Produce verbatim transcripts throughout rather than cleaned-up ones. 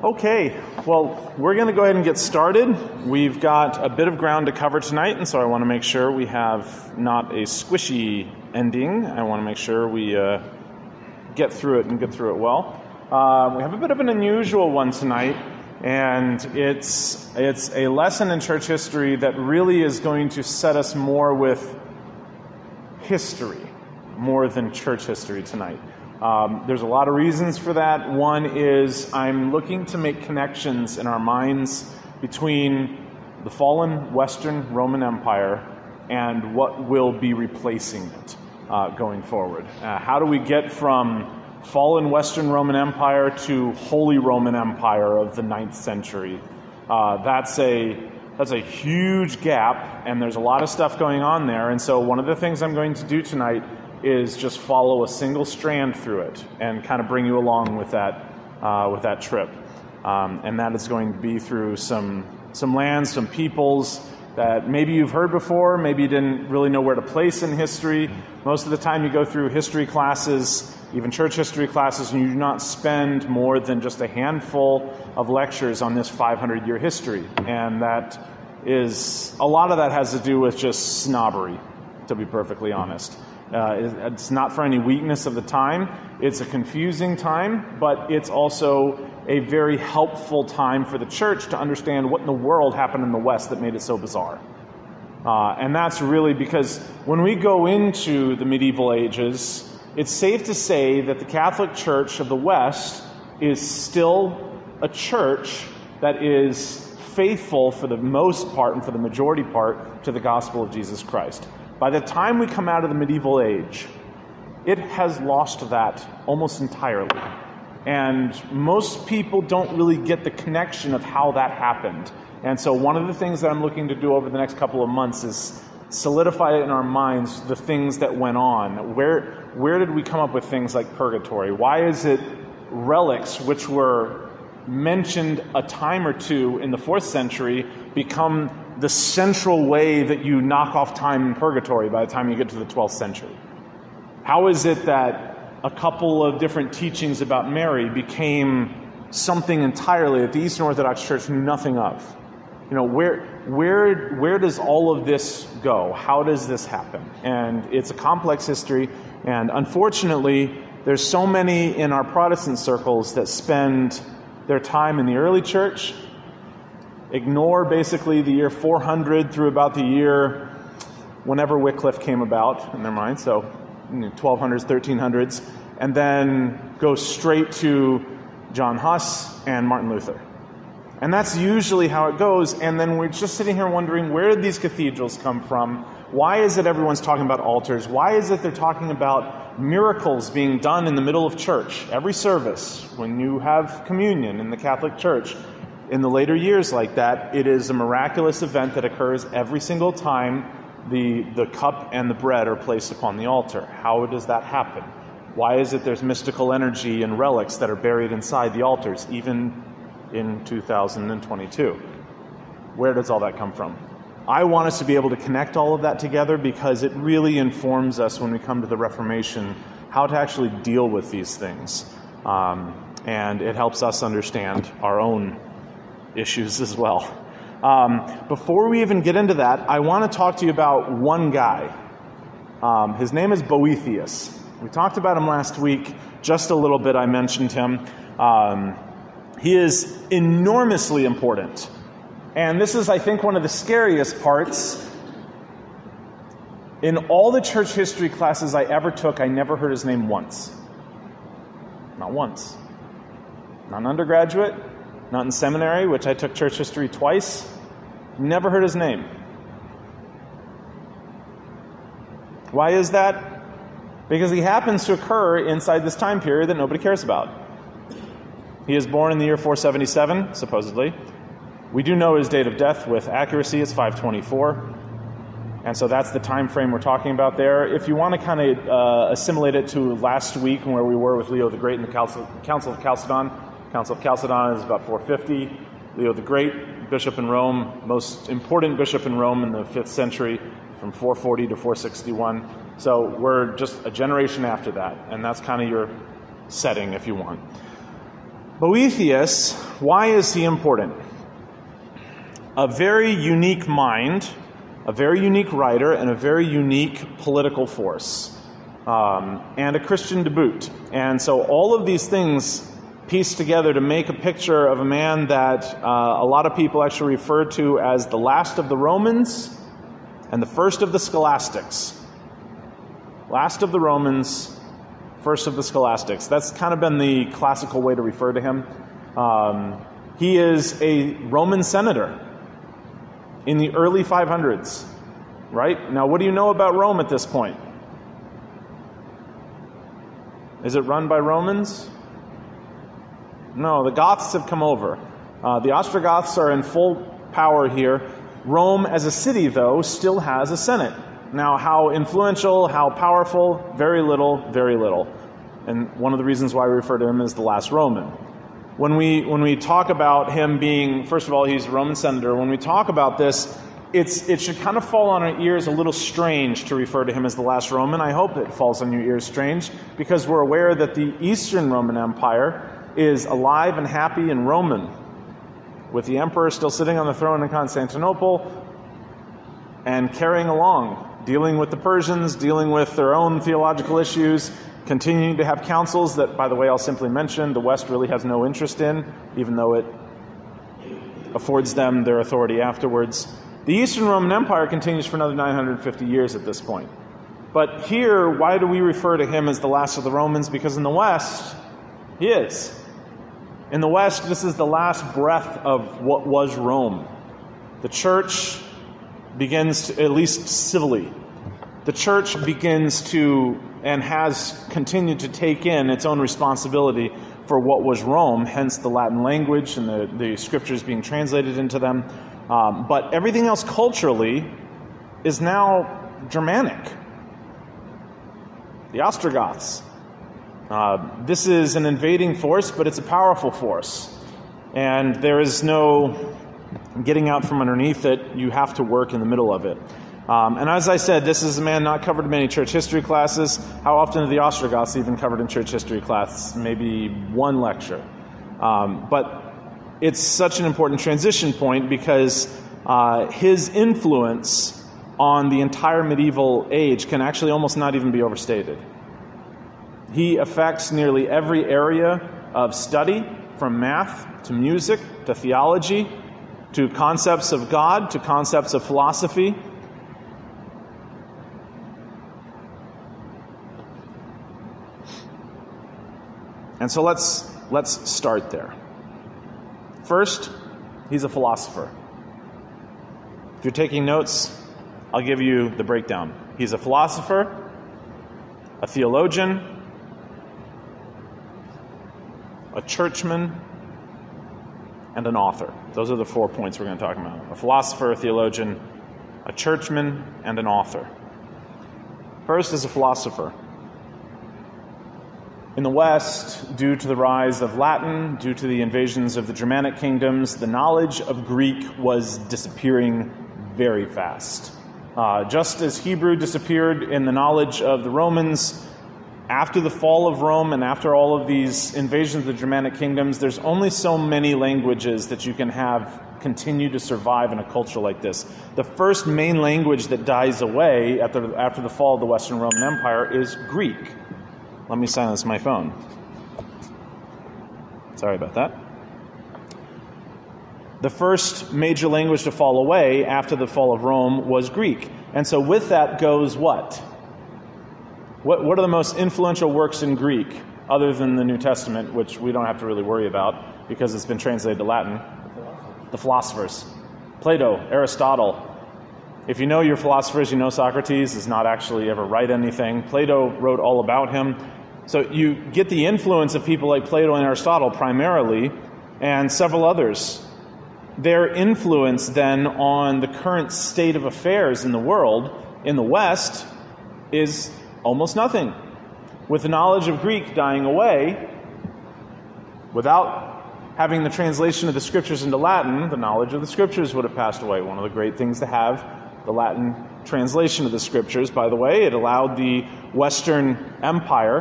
Okay, well, we're going to go ahead and get started. We've got a bit of ground to cover tonight, and so I want to make sure we have not a squishy ending. I want to make sure we uh, get through it and get through it well. Uh, we have a bit of an unusual one tonight, and it's it's a lesson in church history that really is going to set us more with history more than church history tonight. Um, there's a lot of reasons for that. One is I'm looking to make connections in our minds between the fallen Western Roman Empire and what will be replacing it uh, going forward. Uh, how do we get from fallen Western Roman Empire to Holy Roman Empire of the ninth century? Uh, that's a that's a huge gap, and there's a lot of stuff going on there. And so one of the things I'm going to do tonight is just follow a single strand through it and kind of bring you along with that uh, with that trip. Um, and that is going to be through some some lands, some peoples that maybe you've heard before, maybe you didn't really know where to place in history. Most of the time you go through history classes, even church history classes, and you do not spend more than just a handful of lectures on this five hundred year history. And that is, a lot of that has to do with just snobbery, to be perfectly honest. Uh, it's not for any weakness of the time. It's a confusing time, but it's also a very helpful time for the church to understand what in the world happened in the West that made it so bizarre. Uh, and that's really because when we go into the medieval ages, it's safe to say that the Catholic Church of the West is still a church that is faithful for the most part and for the majority part to the gospel of Jesus Christ. By the time we come out of the medieval age, it has lost that almost entirely. And most people don't really get the connection of how that happened. And so one of the things that I'm looking to do over the next couple of months is solidify in our minds the things that went on. Where, where did we come up with things like purgatory? Why is it relics, which were mentioned a time or two in the fourth century, become the central way that you knock off time in purgatory by the time you get to the twelfth century? How is it that a couple of different teachings about Mary became something entirely that the Eastern Orthodox Church knew nothing of? You know, where where where does all of this go? How does this happen? And it's a complex history, and unfortunately, there's so many in our Protestant circles that spend their time in the early church, ignore basically the year four hundred through about the year whenever Wycliffe came about in their mind, so you know, twelve hundreds, thirteen hundreds, and then go straight to John Huss and Martin Luther. And that's usually how it goes, and then we're just sitting here wondering, where did these cathedrals come from? Why is it everyone's talking about altars? Why is it they're talking about miracles being done in the middle of church? Every service, when you have communion in the Catholic Church, in the later years like that, it is a miraculous event that occurs every single time the, the cup and the bread are placed upon the altar. How does that happen? Why is it there's mystical energy and relics that are buried inside the altars, even in two thousand twenty-two? Where does all that come from? I want us to be able to connect all of that together because it really informs us when we come to the Reformation how to actually deal with these things. Um, and it helps us understand our own issues as well. Um, before we even get into that, I want to talk to you about one guy. Um, his name is Boethius. We talked about him last week, just a little bit. I mentioned him. Um, he is enormously important. And this is, I think, one of the scariest parts. In all the church history classes I ever took, I never heard his name once. Not once. Not an undergraduate. Not in seminary, which I took church history twice. Never heard his name. Why is that? Because he happens to occur inside this time period that nobody cares about. He is born in the year four seventy-seven, supposedly. We do know his date of death with accuracy. It's five twenty-four. And so that's the time frame we're talking about there. If you want to kind of uh, assimilate it to last week where we were with Leo the Great in the Council, Council of Chalcedon, Council of Chalcedon is about four fifty. Leo the Great, bishop in Rome, most important bishop in Rome in the fifth century, from four forty to four sixty-one. So we're just a generation after that, and that's kind of your setting if you want. Boethius, why is he important? A very unique mind, a very unique writer, and a very unique political force, um, and a Christian to boot. And so all of these things pieced together to make a picture of a man that uh, a lot of people actually refer to as the last of the Romans and the first of the scholastics. Last of the Romans, first of the scholastics. That's kind of been the classical way to refer to him. Um, he is a Roman senator in the early five hundreds, right? Now, what do you know about Rome at this point? Is it run by Romans? No, the Goths have come over. Uh, the Ostrogoths are in full power here. Rome as a city, though, still has a senate. Now, how influential, how powerful? Very little, very little. And one of the reasons why we refer to him as the last Roman. When we when we talk about him being, first of all, he's a Roman senator. When we talk about this, it's it should kind of fall on our ears a little strange to refer to him as the last Roman. I hope it falls on your ears strange, because we're aware that the Eastern Roman Empire is alive and happy and Roman, with the emperor still sitting on the throne in Constantinople and carrying along, dealing with the Persians, dealing with their own theological issues, continuing to have councils that, by the way, I'll simply mention, the West really has no interest in, even though it affords them their authority afterwards. The Eastern Roman Empire continues for another nine hundred fifty years at this point. But here, why do we refer to him as the last of the Romans? Because in the West, he is. In the West, this is the last breath of what was Rome. The church begins to, at least civilly, the church begins to, and has continued to take in its own responsibility for what was Rome, hence the Latin language and the, the scriptures being translated into them. Um, but everything else culturally is now Germanic. The Ostrogoths. Uh, this is an invading force, but it's a powerful force. And there is no getting out from underneath it. You have to work in the middle of it. Um, and as I said, this is a man not covered in many church history classes. How often are the Ostrogoths even covered in church history class? Maybe one lecture. Um, but it's such an important transition point because uh, his influence on the entire medieval age can actually almost not even be overstated. He affects nearly every area of study, from math to music to theology to concepts of God to concepts of philosophy. And so let's let's start there. First, he's a philosopher. If you're taking notes, I'll give you the breakdown. He's a philosopher, a theologian, a churchman, and an author. Those are the four points we're going to talk about. A philosopher, a theologian, a churchman, and an author. First, as a philosopher. In the West, due to the rise of Latin, due to the invasions of the Germanic kingdoms, the knowledge of Greek was disappearing very fast. Uh, just as Hebrew disappeared in the knowledge of the Romans, after the fall of Rome and after all of these invasions of the Germanic kingdoms, there's only so many languages that you can have continue to survive in a culture like this. The first main language that dies away after, after the fall of the Western Roman Empire is Greek. Let me silence my phone. Sorry about that. The first major language to fall away after the fall of Rome was Greek. And so with that goes what? What, what are the most influential works in Greek, other than the New Testament, which we don't have to really worry about because it's been translated to Latin? The philosophers. Plato, Aristotle. If you know your philosophers, you know Socrates does not actually ever write anything. Plato wrote all about him. So you get the influence of people like Plato and Aristotle primarily, and several others. Their influence then on the current state of affairs in the world, in the West, is almost nothing. With the knowledge of Greek dying away, without having the translation of the Scriptures into Latin, the knowledge of the Scriptures would have passed away. One of the great things to have the Latin translation of the Scriptures, by the way, it allowed the Western Empire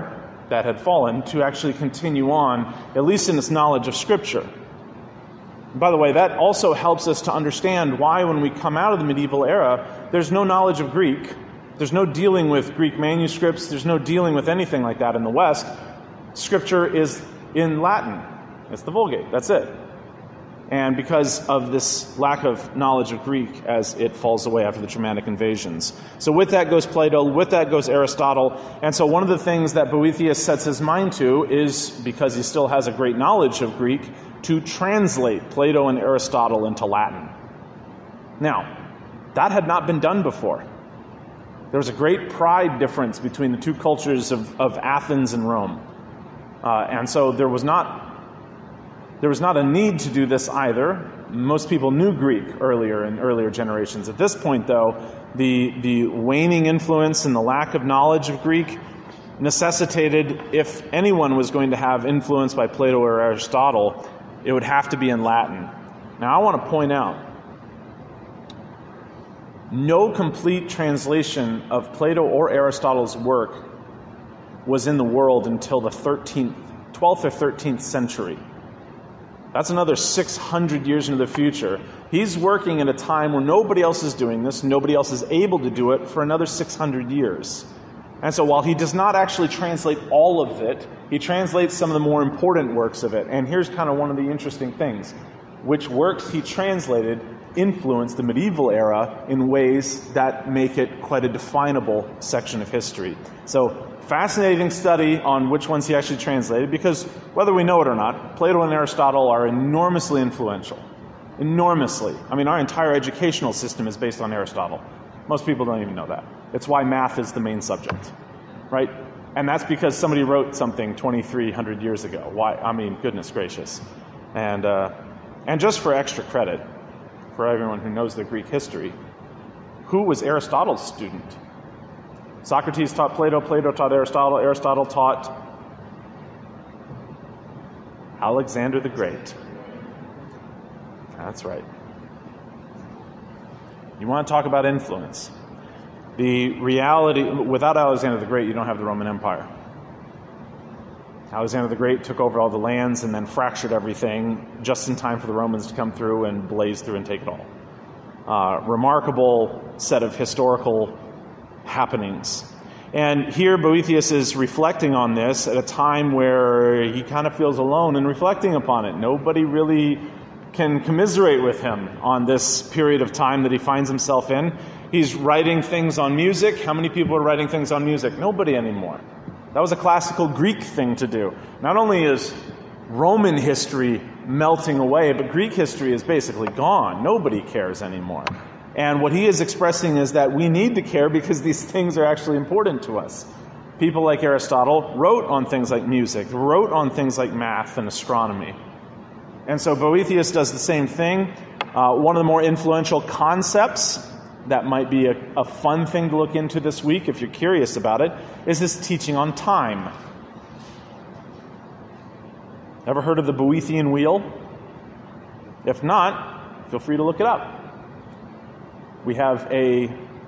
that had fallen to actually continue on, at least in its knowledge of Scripture. By the way, that also helps us to understand why when we come out of the medieval era, there's no knowledge of Greek. There's no dealing with Greek manuscripts. There's no dealing with anything like that in the West. Scripture is in Latin. It's the Vulgate. That's it. And because of this lack of knowledge of Greek as it falls away after the Germanic invasions. So with that goes Plato, with that goes Aristotle. And so one of the things that Boethius sets his mind to is, because he still has a great knowledge of Greek, to translate Plato and Aristotle into Latin. Now, that had not been done before. There was a great pride difference between the two cultures of, of Athens and Rome. Uh, and so there was not there was not a need to do this either. Most people knew Greek earlier in earlier generations. At this point, though, the, the waning influence and the lack of knowledge of Greek necessitated, if anyone was going to have influence by Plato or Aristotle, it would have to be in Latin. Now, I want to point out, no complete translation of Plato or Aristotle's work was in the world until the thirteenth, twelfth or thirteenth century. That's another six hundred years into the future. He's working at a time where nobody else is doing this, nobody else is able to do it for another six hundred years. And so while he does not actually translate all of it, he translates some of the more important works of it. And here's kind of one of the interesting things. Which works he translated influenced the medieval era in ways that make it quite a definable section of history. So, fascinating study on which ones he actually translated, because whether we know it or not, Plato and Aristotle are enormously influential. Enormously. I mean, our entire educational system is based on Aristotle. Most people don't even know that. It's why math is the main subject, right? And that's because somebody wrote something twenty-three hundred years ago. Why? I mean, goodness gracious. And, uh, and just for extra credit, for everyone who knows the Greek history, who was Aristotle's student? Socrates taught Plato, Plato taught Aristotle, Aristotle taught Alexander the Great. That's right. You want to talk about influence. The reality, without Alexander the Great, you don't have the Roman Empire. Alexander the Great took over all the lands and then fractured everything just in time for the Romans to come through and blaze through and take it all. Uh, remarkable set of historical happenings. And here Boethius is reflecting on this at a time where he kind of feels alone and reflecting upon it. Nobody really can commiserate with him on this period of time that he finds himself in. He's writing things on music. How many people are writing things on music? Nobody anymore. That was a classical Greek thing to do. Not only is Roman history melting away, but Greek history is basically gone. Nobody cares anymore. And what he is expressing is that we need to care because these things are actually important to us. People like Aristotle wrote on things like music, wrote on things like math and astronomy. And so Boethius does the same thing. Uh, one of the more influential concepts that might be a, a fun thing to look into this week if you're curious about it is his teaching on time. Ever heard of the Boethian wheel? If not, feel free to look it up. We have a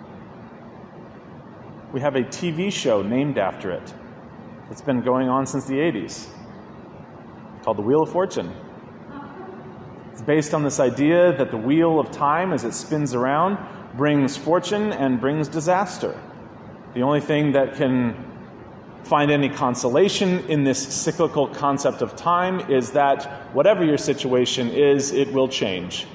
we have a T V show named after it. It's been going on since the eighties. Called The Wheel of Fortune. It's based on this idea that the wheel of time, as it spins around, brings fortune and brings disaster. The only thing that can find any consolation in this cyclical concept of time is that whatever your situation is, it will change.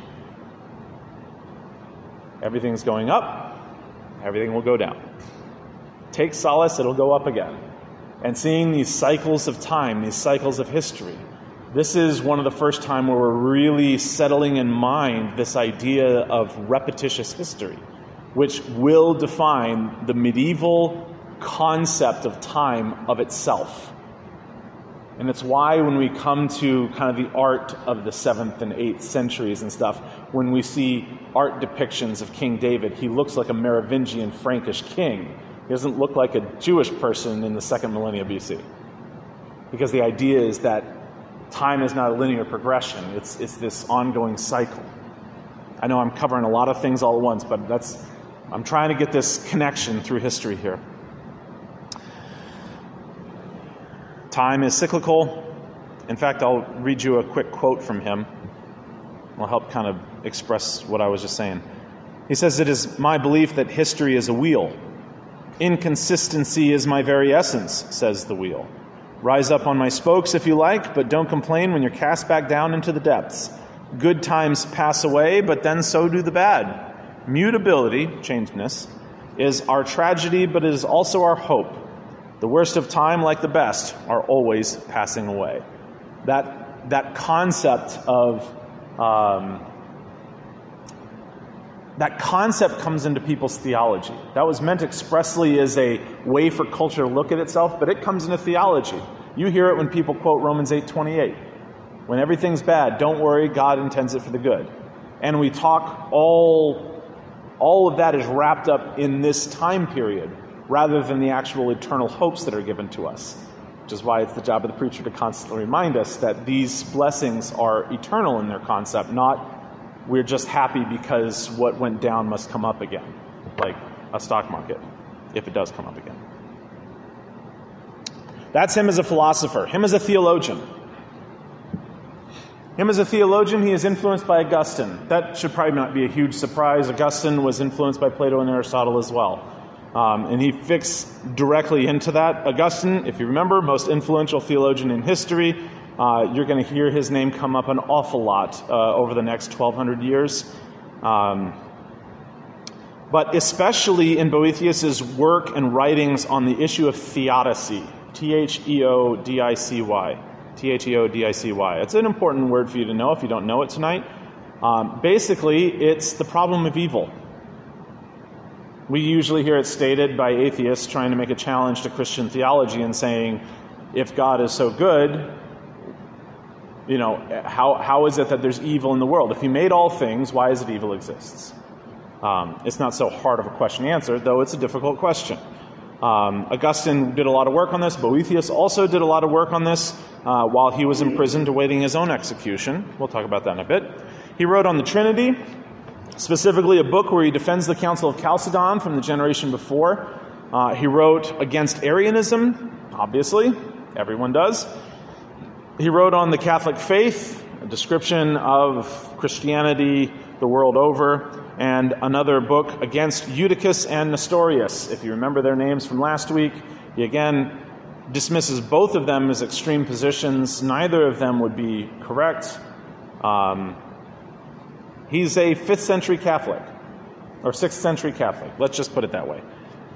Everything's going up, everything will go down. Take solace, it'll go up again. And seeing these cycles of time, these cycles of history, this is one of the first time where we're really settling in mind this idea of repetitious history, which will define the medieval concept of time of itself. And it's why when we come to kind of the art of the seventh and eighth centuries and stuff, when we see art depictions of King David, he looks like a Merovingian Frankish king. He doesn't look like a Jewish person in the second millennia B C. Because the idea is that time is not a linear progression. It's, it's this ongoing cycle. I know I'm covering a lot of things all at once, but that's, I'm trying to get this connection through history here. Time is cyclical. In fact, I'll read you a quick quote from him. It'll help kind of express what I was just saying. He says, "It is my belief that history is a wheel. Inconsistency is my very essence," says the wheel. "Rise up on my spokes if you like, but don't complain when you're cast back down into the depths. Good times pass away, but then so do the bad. Mutability," changeness, "is our tragedy, but it is also our hope. The worst of time, like the best, are always passing away." That that concept of um, that concept comes into people's theology. That was meant expressly as a way for culture to look at itself, but it comes into theology. You hear it when people quote Romans eight twenty-eight. When everything's bad, don't worry, God intends it for the good. And we talk all, all of that is wrapped up in this time period, rather than the actual eternal hopes that are given to us. Which is why it's the job of the preacher to constantly remind us that these blessings are eternal in their concept, not we're just happy because what went down must come up again, like a stock market, if it does come up again. That's him as a philosopher. Him as a theologian. Him as a theologian, he is influenced by Augustine. That should probably not be a huge surprise. Augustine was influenced by Plato and Aristotle as well. Um, and he fits directly into that. Augustine, if you remember, most influential theologian in history. Uh, you're going to hear his name come up an awful lot uh, over the next twelve hundred years. Um, but especially in Boethius's work and writings on the issue of theodicy. T H E O D I C Y. T H E O D I C Y. It's an important word for you to know if you don't know it tonight. Um, basically, it's the problem of evil. We usually hear it stated by atheists trying to make a challenge to Christian theology and saying, if God is so good, you know, how how is it that there's evil in the world? If he made all things, why is it evil exists? Um, it's not so hard of a question to answer, though it's a difficult question. Um, Augustine did a lot of work on this. Boethius also did a lot of work on this uh, while he was imprisoned awaiting his own execution. We'll talk about that in a bit. He wrote on the Trinity, specifically a book where he defends the Council of Chalcedon from the generation before. Uh, he wrote against Arianism, obviously. Everyone does. He wrote on the Catholic faith, a description of Christianity the world over, and another book against Eutychus and Nestorius. If you remember their names from last week, he again dismisses both of them as extreme positions. Neither of them would be correct. Um, he's a fifth century Catholic, or sixth century Catholic. Let's just put it that way.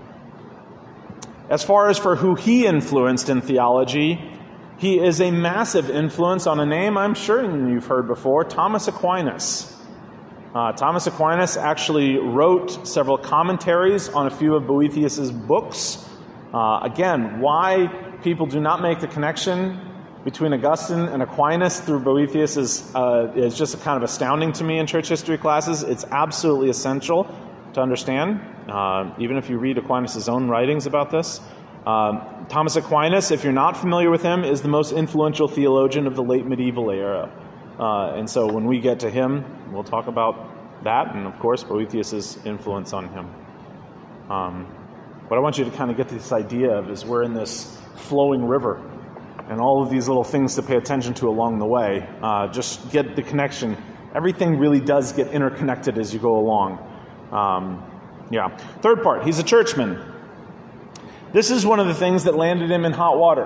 As far as for who he influenced in theology, he is a massive influence on a name I'm sure you've heard before, Thomas Aquinas. Uh, Thomas Aquinas actually wrote several commentaries on a few of Boethius's books. Uh, again, why people do not make the connection between Augustine and Aquinas through Boethius is, uh, is just kind of astounding to me in church history classes. It's absolutely essential to understand, uh, even if you read Aquinas' own writings about this. Um, Thomas Aquinas, if you're not familiar with him, is the most influential theologian of the late medieval era. Uh, and so when we get to him, we'll talk about that and, of course, Boethius' influence on him. Um, what I want you to kind of get this idea of is we're in this flowing river and all of these little things to pay attention to along the way. Uh, just get the connection. Everything really does get interconnected as you go along. Um, yeah. Third part, he's a churchman. This is one of the things that landed him in hot water.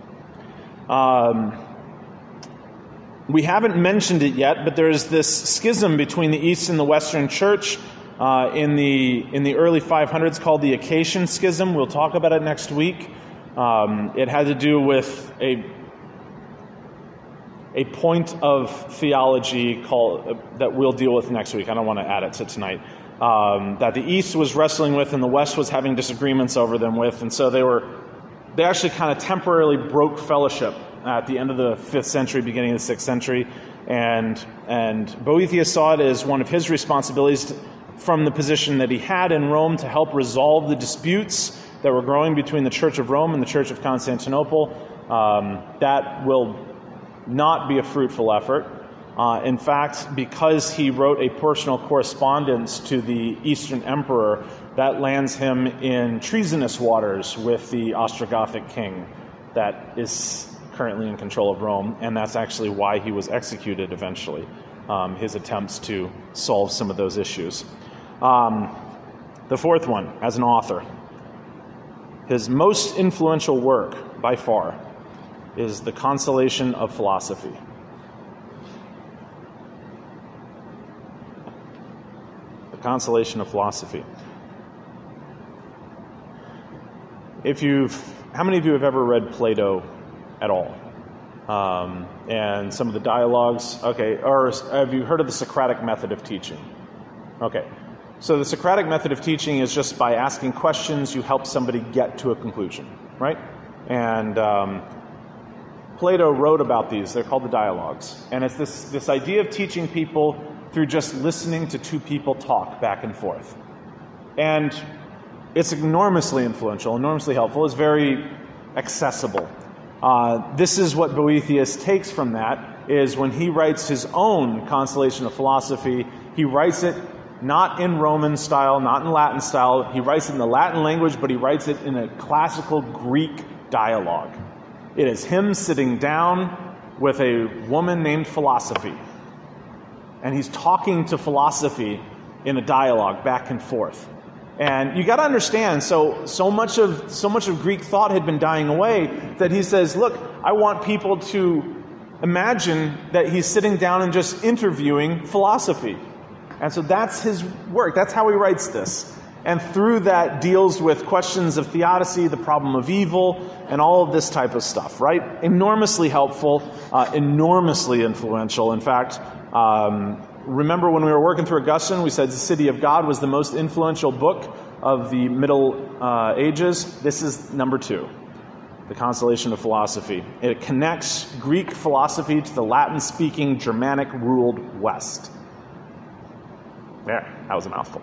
Um... We haven't mentioned it yet, but there's this schism between the East and the Western Church uh, in the in the early five hundreds called the Acacian Schism. We'll talk about it next week. Um, it had to do with a a point of theology called uh, that we'll deal with next week. I don't want to add it to tonight. Um, that the East was wrestling with and the West was having disagreements over them with, and so they were they actually kind of temporarily broke fellowship at the end of the fifth century, beginning of the sixth century, and and Boethius saw it as one of his responsibilities to, from the position that he had in Rome to help resolve the disputes that were growing between the Church of Rome and the Church of Constantinople. Um, that will not be a fruitful effort. Uh, in fact, because he wrote a personal correspondence to the Eastern Emperor, that lands him in treasonous waters with the Ostrogothic king. that is currently in control of Rome, and that's actually why he was executed eventually, um, his attempts to solve some of those issues. Um, the fourth one, as an author, his most influential work, by far, is The Consolation of Philosophy. The Consolation of Philosophy. If you've, how many of you have ever read Plato at all? Um, and some of the dialogues? Okay, or have you heard of the Socratic method of teaching? Okay. So the Socratic method of teaching is just by asking questions, you help somebody get to a conclusion, right? And um, Plato wrote about these. They're called the dialogues. And it's this, this idea of teaching people through just listening to two people talk back and forth. And it's enormously influential, enormously helpful. It's very accessible. Uh, this is what Boethius takes from that, is when he writes his own Consolation of Philosophy, he writes it not in Roman style, not in Latin style. He writes it in the Latin language, but he writes it in a classical Greek dialogue. It is him sitting down with a woman named Philosophy. And he's talking to philosophy in a dialogue back and forth. And you got to understand, so so much of so much of Greek thought had been dying away that he says, look, I want people to imagine that he's sitting down and just interviewing philosophy. And so that's his work. That's how he writes this. And through that deals with questions of theodicy, the problem of evil, and all of this type of stuff, right? Enormously helpful, uh, enormously influential. In fact, um, remember when we were working through Augustine, we said The City of God was the most influential book of the Middle uh, Ages. This is number two, The Consolation of Philosophy. It connects Greek philosophy to the Latin-speaking, Germanic-ruled West. There, that was a mouthful.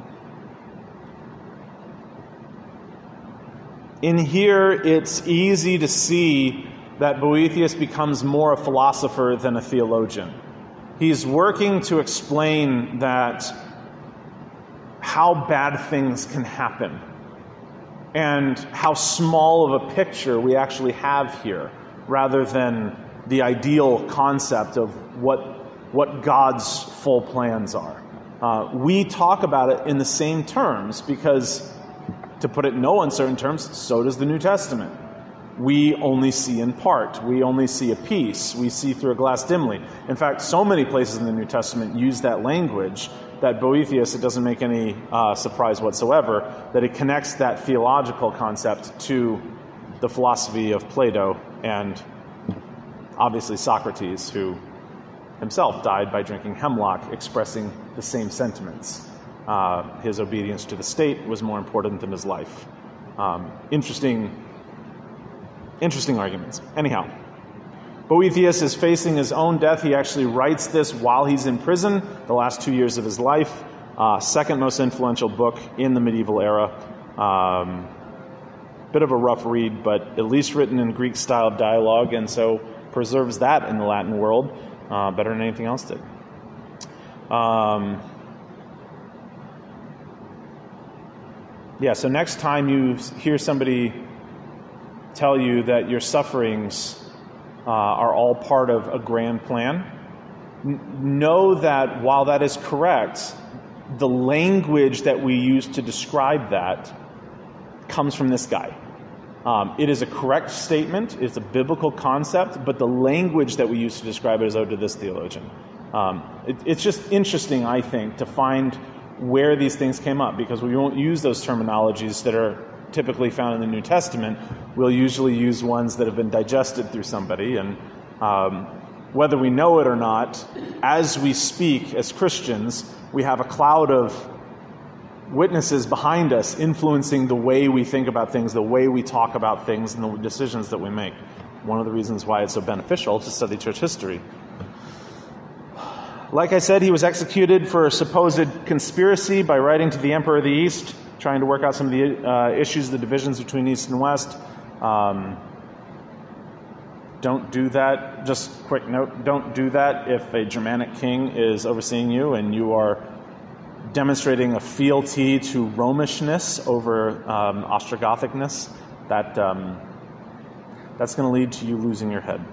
In here, it's easy to see that Boethius becomes more a philosopher than a theologian. He's working to explain that how bad things can happen and how small of a picture we actually have here, rather than the ideal concept of what, what God's full plans are. Uh, we talk about it in the same terms because, to put it in no uncertain terms, so does the New Testament. We only see in part. We only see a piece. We see through a glass dimly. In fact, so many places in the New Testament use that language that Boethius, it doesn't make any uh, surprise whatsoever, that it connects that theological concept to the philosophy of Plato and obviously Socrates, who himself died by drinking hemlock, expressing the same sentiments. Uh, his obedience to the state was more important than his life. Um, interesting, interesting arguments. Anyhow, Boethius is facing his own death. He actually writes this while he's in prison, the last two years of his life. Uh, second most influential book in the medieval era. Um, bit of a rough read, but at least written in Greek-style dialogue, and so preserves that in the Latin world uh, better than anything else did. Um, Yeah, so next time you hear somebody tell you that your sufferings uh, are all part of a grand plan, n- know that while that is correct, the language that we use to describe that comes from this guy. Um, it is a correct statement, it's a biblical concept, but the language that we use to describe it is owed to this theologian. Um, it, it's just interesting, I think, to find where these things came up, because we won't use those terminologies that are typically found in the New Testament. We'll usually use ones that have been digested through somebody, and um, whether we know it or not, as we speak as Christians, we have a cloud of witnesses behind us influencing the way we think about things, the way we talk about things, and the decisions that we make. One of the reasons why it's so beneficial to study church history. Like I said, he was executed for a supposed conspiracy by writing to the Emperor of the East, trying to work out some of the uh, issues, the divisions between East and West. Um, don't do that. Just quick note, don't do that if a Germanic king is overseeing you and you are demonstrating a fealty to Romishness over um, Ostrogothicness. That, um, That's going to lead to you losing your head.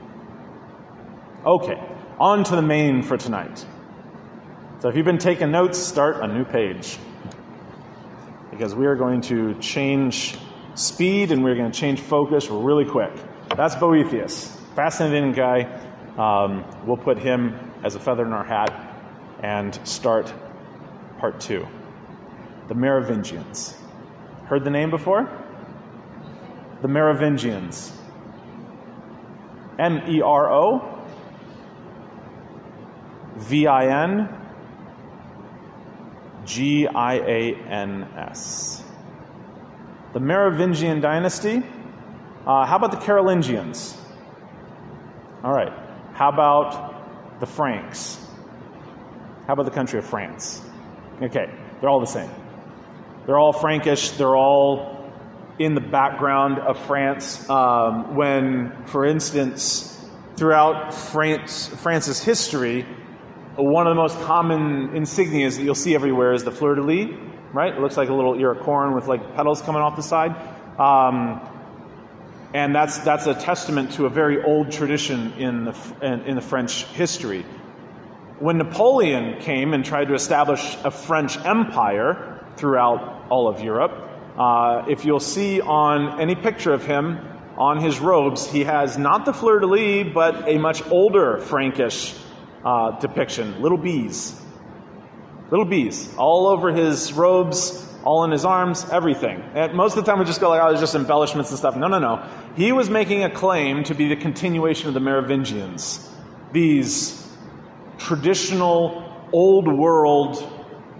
Okay, on to the main for tonight. So if you've been taking notes, start a new page. Because we are going to change speed and we're going to change focus really quick. That's Boethius. Fascinating guy. Um, we'll put him as a feather in our hat and start part two. The Merovingians. Heard the name before? The Merovingians. M E R O V I N G I A N S. The Merovingian dynasty. Uh, how about the Carolingians? All right. How about the Franks? How about the country of France? Okay, they're all the same. They're all Frankish. They're all in the background of France. Um, when, for instance, throughout France, France's history, one of the most common insignias that you'll see everywhere is the fleur-de-lis, right? It looks like a little ear of corn with like petals coming off the side. Um, and that's that's a testament to a very old tradition in the in, in the French history. When Napoleon came and tried to establish a French empire throughout all of Europe, uh, if you'll see on any picture of him, on his robes, he has not the fleur-de-lis, but a much older Frankish uh, depiction, little bees. Little bees all over his robes, all in his arms, everything. And most of the time we just go like, oh, there's just embellishments and stuff. No, no, no. He was making a claim to be the continuation of the Merovingians. These traditional, old world,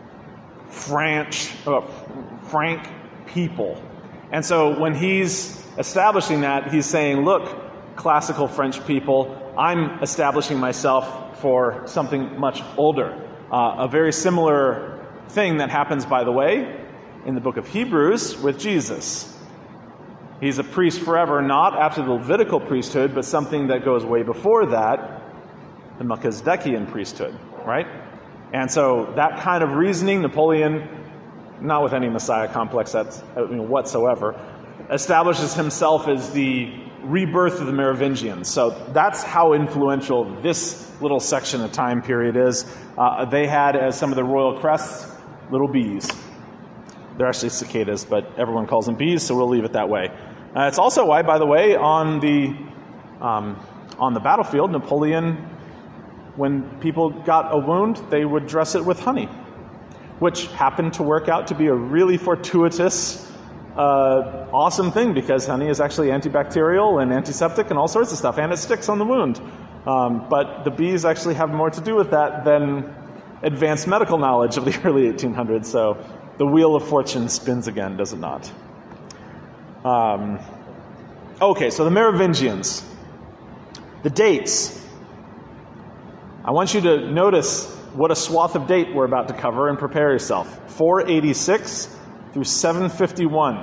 French, uh, Frank people. And so when he's establishing that, he's saying, look, classical French people, I'm establishing myself for something much older. Uh, a very similar thing that happens, by the way, in the book of Hebrews with Jesus. He's a priest forever, not after the Levitical priesthood, but something that goes way before that, the Melchizedekian priesthood, right? And so that kind of reasoning, Napoleon, not with any Messiah complex that's, I mean, whatsoever, establishes himself as the rebirth of the Merovingians. So that's how influential this little section of time period is. Uh, they had, as some of the royal crests, little bees. They're actually cicadas, but everyone calls them bees, so we'll leave it that way. Uh, it's also why, by the way, on the um, on the battlefield, Napoleon, when people got a wound, they would dress it with honey, which happened to work out to be a really fortuitous, uh, awesome thing, because honey is actually antibacterial and antiseptic and all sorts of stuff, and it sticks on the wound. Um, but the bees actually have more to do with that than advanced medical knowledge of the early eighteen hundreds, so the wheel of fortune spins again, does it not? Um, okay, so the Merovingians. The dates. I want you to notice what a swath of date we're about to cover and prepare yourself. four eighty-six through seven fifty-one.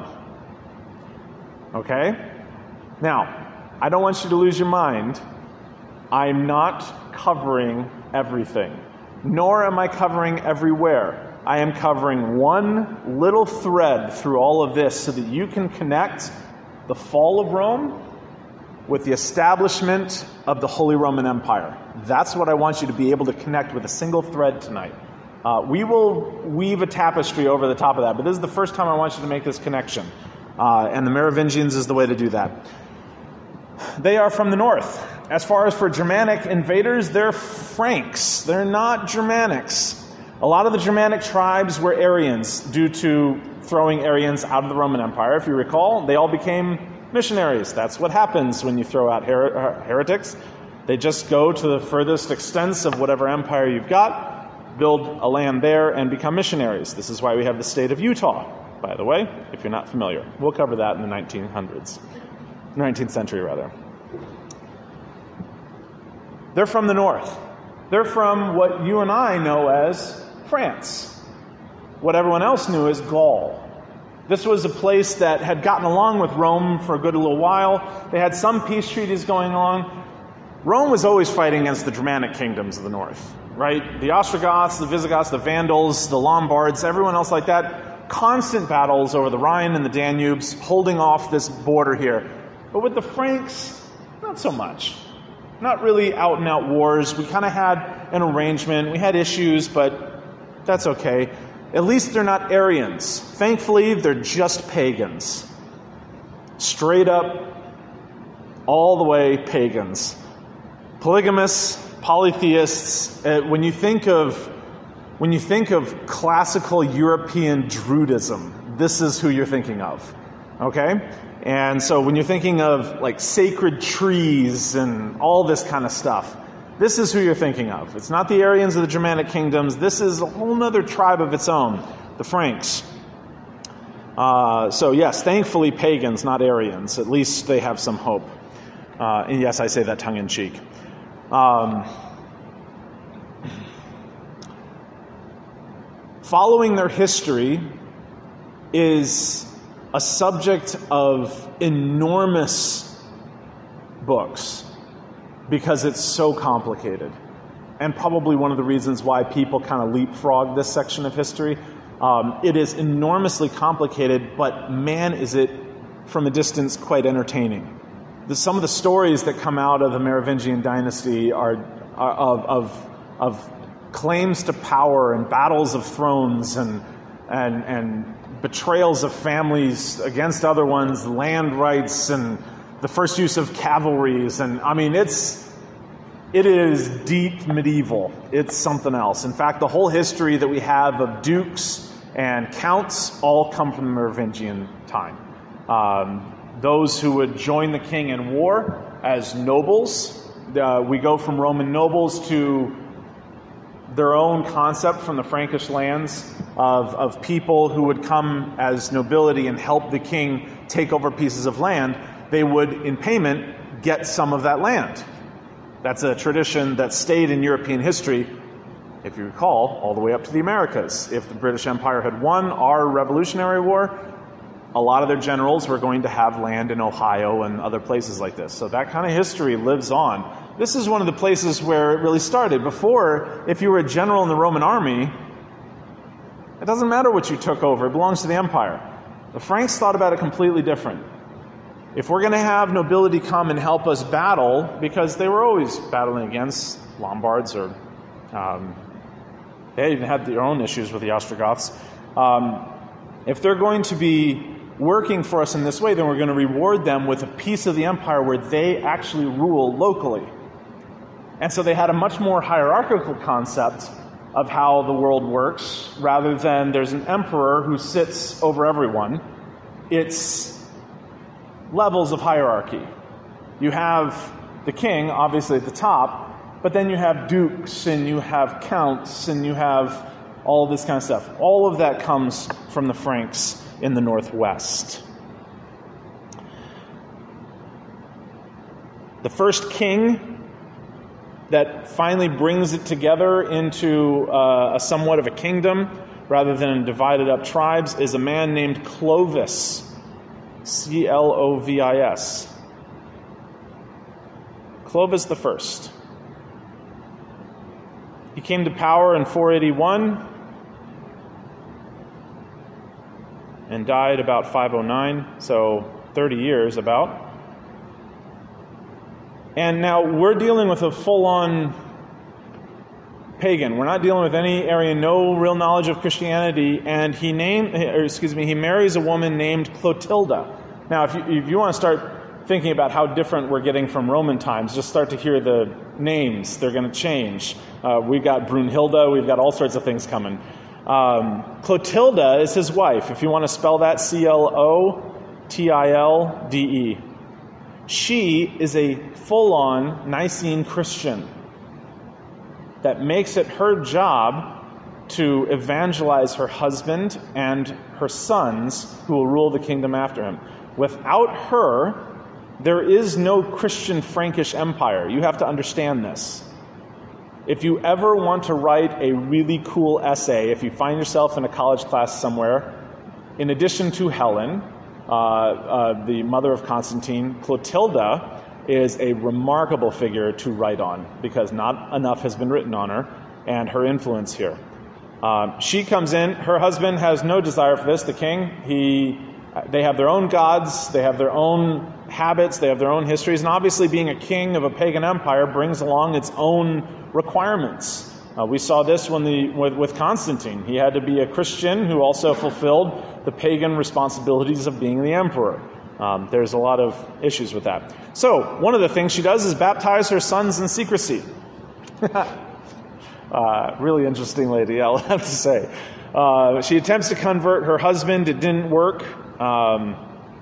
Okay? Now, I don't want you to lose your mind. I'm not covering everything, nor am I covering everywhere. I am covering one little thread through all of this so that you can connect the fall of Rome with the establishment of the Holy Roman Empire. That's what I want you to be able to connect with a single thread tonight. Uh, we will weave a tapestry over the top of that, but this is the first time I want you to make this connection. Uh, and the Merovingians is the way to do that. They are from the north. As far as for Germanic invaders, they're Franks. They're not Germanics. A lot of the Germanic tribes were Arians due to throwing Arians out of the Roman Empire. If you recall, they all became missionaries. That's what happens when you throw out her- heretics. They just go to the furthest extents of whatever empire you've got, build a land there, and become missionaries. This is why we have the state of Utah, by the way, if you're not familiar. We'll cover that in the nineteen hundreds. nineteenth century, rather. They're from the north. They're from what you and I know as France. What everyone else knew as Gaul. This was a place that had gotten along with Rome for a good little while. They had some peace treaties going on. Rome was always fighting against the Germanic kingdoms of the north, right? The Ostrogoths, the Visigoths, the Vandals, the Lombards, everyone else like that. Constant battles over the Rhine and the Danubes, holding off this border here. But with the Franks, not so much. Not really out and out wars. We kind of had an arrangement. We had issues, but that's okay. At least they're not Arians. Thankfully, they're just pagans. Straight up, all the way pagans. Polygamists, polytheists. Uh, when you think of when you think of classical European Druidism, this is who you're thinking of. Okay? And so when you're thinking of like sacred trees and all this kind of stuff, this is who you're thinking of. It's not the Aryans of the Germanic kingdoms. This is a whole other tribe of its own, the Franks. Uh, so yes, thankfully pagans, not Aryans. At least they have some hope. Uh, and yes, I say that tongue in cheek. Um, following their history is a subject of enormous books because it's so complicated. And probably one of the reasons why people kind of leapfrog this section of history. Um, it is enormously complicated, but man, is it, from a distance, quite entertaining. The, some of the stories that come out of the Merovingian dynasty are, are of, of, of claims to power and battles of thrones and and and betrayals of families against other ones, land rights, and the first use of cavalries. And I mean, it's, it is deep medieval. It's something else. In fact, the whole history that we have of dukes and counts all come from the Merovingian time. Um, those who would join the king in war as nobles, uh, we go from Roman nobles to their own concept from the Frankish lands of, of people who would come as nobility and help the king take over pieces of land. They would, in payment, get some of that land. That's a tradition that stayed in European history, if you recall, all the way up to the Americas. If the British Empire had won our Revolutionary War, a lot of their generals were going to have land in Ohio and other places like this. So that kind of history lives on. This is one of the places where it really started. Before, if you were a general in the Roman army, it doesn't matter what you took over. It belongs to the empire. The Franks thought about it completely different. If we're going to have nobility come and help us battle, because they were always battling against Lombards, or um, they even had their own issues with the Ostrogoths. Um, if they're going to be working for us in this way, then we're going to reward them with a piece of the empire where they actually rule locally. And so they had a much more hierarchical concept of how the world works, rather than there's an emperor who sits over everyone. It's levels of hierarchy. You have the king, obviously, at the top, but then you have dukes, and you have counts, and you have all this kind of stuff. All of that comes from the Franks in the Northwest. The first king that finally brings it together into uh, a somewhat of a kingdom rather than divided up tribes is a man named Clovis. C L O V I S. Clovis the First. He came to power in four eighty-one and died about five oh nine, so thirty years about. And now we're dealing with a full-on pagan. We're not dealing with any Arian, no real knowledge of Christianity, and he named, or excuse me, he marries a woman named Clotilda. Now, if you, if you want to start thinking about how different we're getting from Roman times, just start to hear the names. They're going to change. Uh, we've got Brunhilde. We've got all sorts of things coming. Um, Clotilda is his wife. If you want to spell that, C L O T I L D E. She is a full-on Nicene Christian that makes it her job to evangelize her husband and her sons who will rule the kingdom after him. Without her, there is no Christian Frankish empire. You have to understand this. If you ever want to write a really cool essay, if you find yourself in a college class somewhere, in addition to Helen, uh, uh, the mother of Constantine, Clotilda is a remarkable figure to write on because not enough has been written on her and her influence here. Um, she comes in. Her husband has no desire for this, the king. He They have their own gods, they have their own habits, they have their own histories, and obviously being a king of a pagan empire brings along its own requirements. Uh, we saw this when the with, with Constantine. He had to be a Christian who also fulfilled the pagan responsibilities of being the emperor. Um, there's a lot of issues with that. So, one of the things she does is baptize her sons in secrecy. uh, really interesting lady, I'll have to say. Uh, she attempts to convert her husband. It didn't work, um,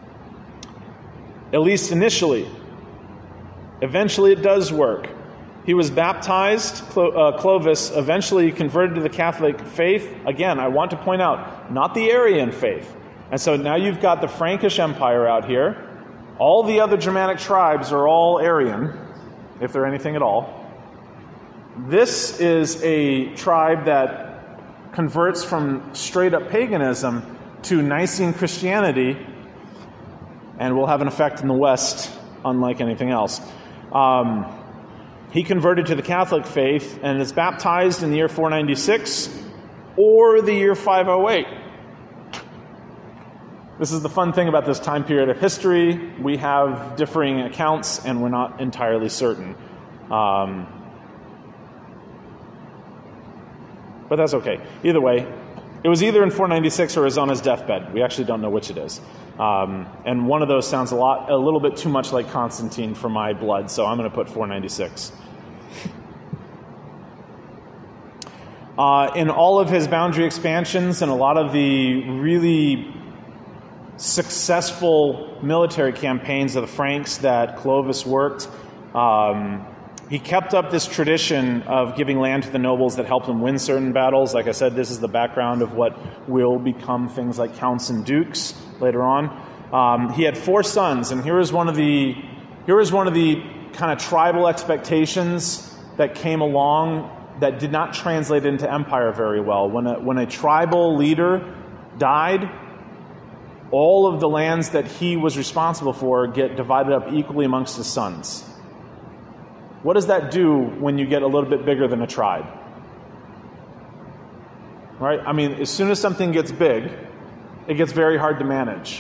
at least initially. Eventually it does work. He was baptized. Clo- uh, Clovis eventually converted to the Catholic faith. Again, I want to point out, not the Arian faith. And so now you've got the Frankish Empire out here. All the other Germanic tribes are all Arian, if they're anything at all. This is a tribe that converts from straight-up paganism to Nicene Christianity, and will have an effect in the West unlike anything else. Um, he converted to the Catholic faith and is baptized in the year four ninety-six or the year five oh eight. This is the fun thing about this time period of history. We have differing accounts, and we're not entirely certain. Um, but that's okay. Either way, it was either in four ninety-six or is on his deathbed. We actually don't know which it is. Um, and one of those sounds a lot, a little bit too much like Constantine for my blood, so I'm going to put four ninety-six. Uh, in all of his boundary expansions and a lot of the really successful military campaigns of the Franks that Clovis worked, um, he kept up this tradition of giving land to the nobles that helped him win certain battles. Like I said, this is the background of what will become things like counts and dukes later on. Um, he had four sons, and here is one of the here is one of the kind of tribal expectations that came along that did not translate into empire very well. When a, when a tribal leader died, all of the lands that he was responsible for get divided up equally amongst his sons. What does that do when you get a little bit bigger than a tribe? Right? I mean, as soon as something gets big, it gets very hard to manage.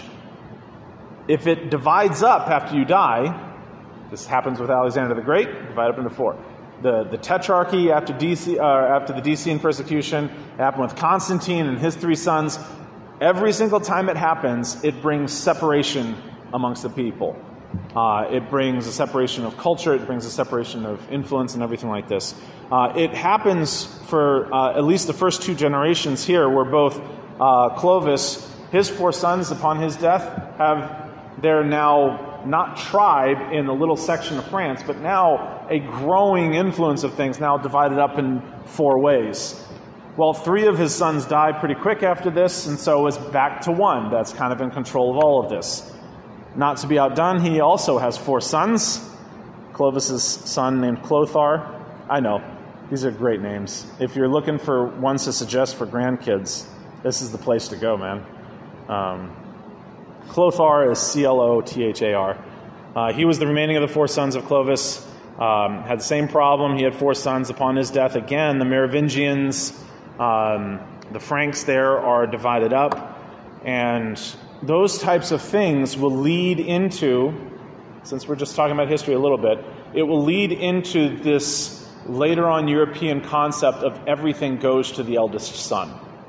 If it divides up after you die, this happens with Alexander the Great, divide up into four. The the Tetrarchy after D C, uh, after the Decian persecution, it happened with Constantine and his three sons. Every single time it happens, it brings separation amongst the people. Uh, it brings a separation of culture. It brings a separation of influence and everything like this. Uh, it happens for uh, at least the first two generations here, where both uh, Clovis, his four sons upon his death, have their now not tribe in a little section of France, but now a growing influence of things, now divided up in four ways. Well, three of his sons died pretty quick after this, and so it's back to one that's kind of in control of all of this. Not to be outdone, he also has four sons. Clovis's son named Clothar. I know, these are great names. If you're looking for ones to suggest for grandkids, this is the place to go, man. Um, Clothar is C L O T H A R. Uh, he was the remaining of the four sons of Clovis. Um, had the same problem. He had four sons. Upon his death, again, the Merovingians, um, the Franks there are divided up. And those types of things will lead into, since we're just talking about history a little bit, it will lead into this later on European concept of everything goes to the eldest son.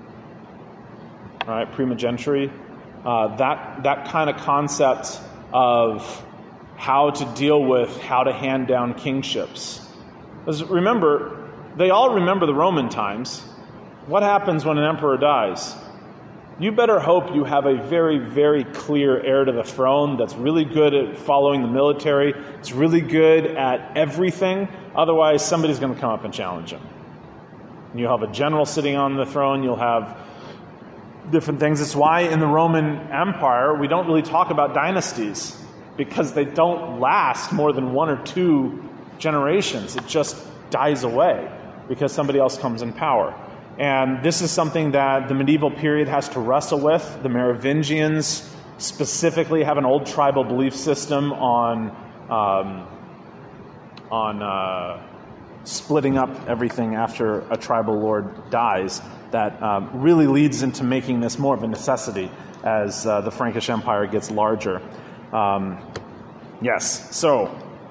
All right, primogeniture. Uh, that that kind of concept of how to deal with how to hand down kingships. Because remember, they all remember the Roman times. What happens when an emperor dies? You better hope you have a very, very clear heir to the throne that's really good at following the military. It's really good at everything. Otherwise, somebody's going to come up and challenge him. And you'll have a general sitting on the throne. You'll have different things. It's why in the Roman Empire, we don't really talk about dynasties, because they don't last more than one or two generations. It just dies away because somebody else comes in power. And this is something that the medieval period has to wrestle with. The Merovingians specifically have an old tribal belief system on um, on uh, splitting up everything after a tribal lord dies that um, really leads into making this more of a necessity as uh, the Frankish Empire gets larger. Um, yes, so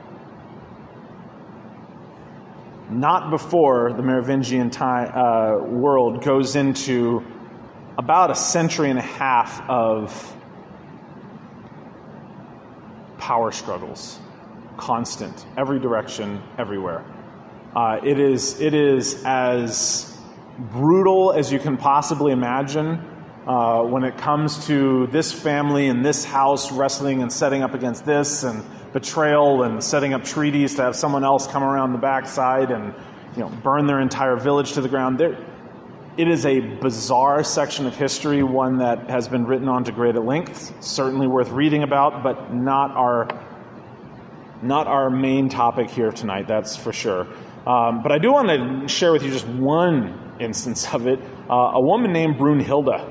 not before the Merovingian time, uh, world goes into about a century and a half of power struggles, constant, every direction, everywhere. Uh, it is it is as brutal as you can possibly imagine uh, when it comes to this family and this house wrestling and setting up against this, and betrayal and setting up treaties to have someone else come around the backside and, you know, burn their entire village to the ground. There, it is a bizarre section of history, one that has been written on to great length, certainly worth reading about, but not our not our main topic here tonight, that's for sure. Um, but I do want to share with you just one instance of it, uh, a woman named Brunhilde,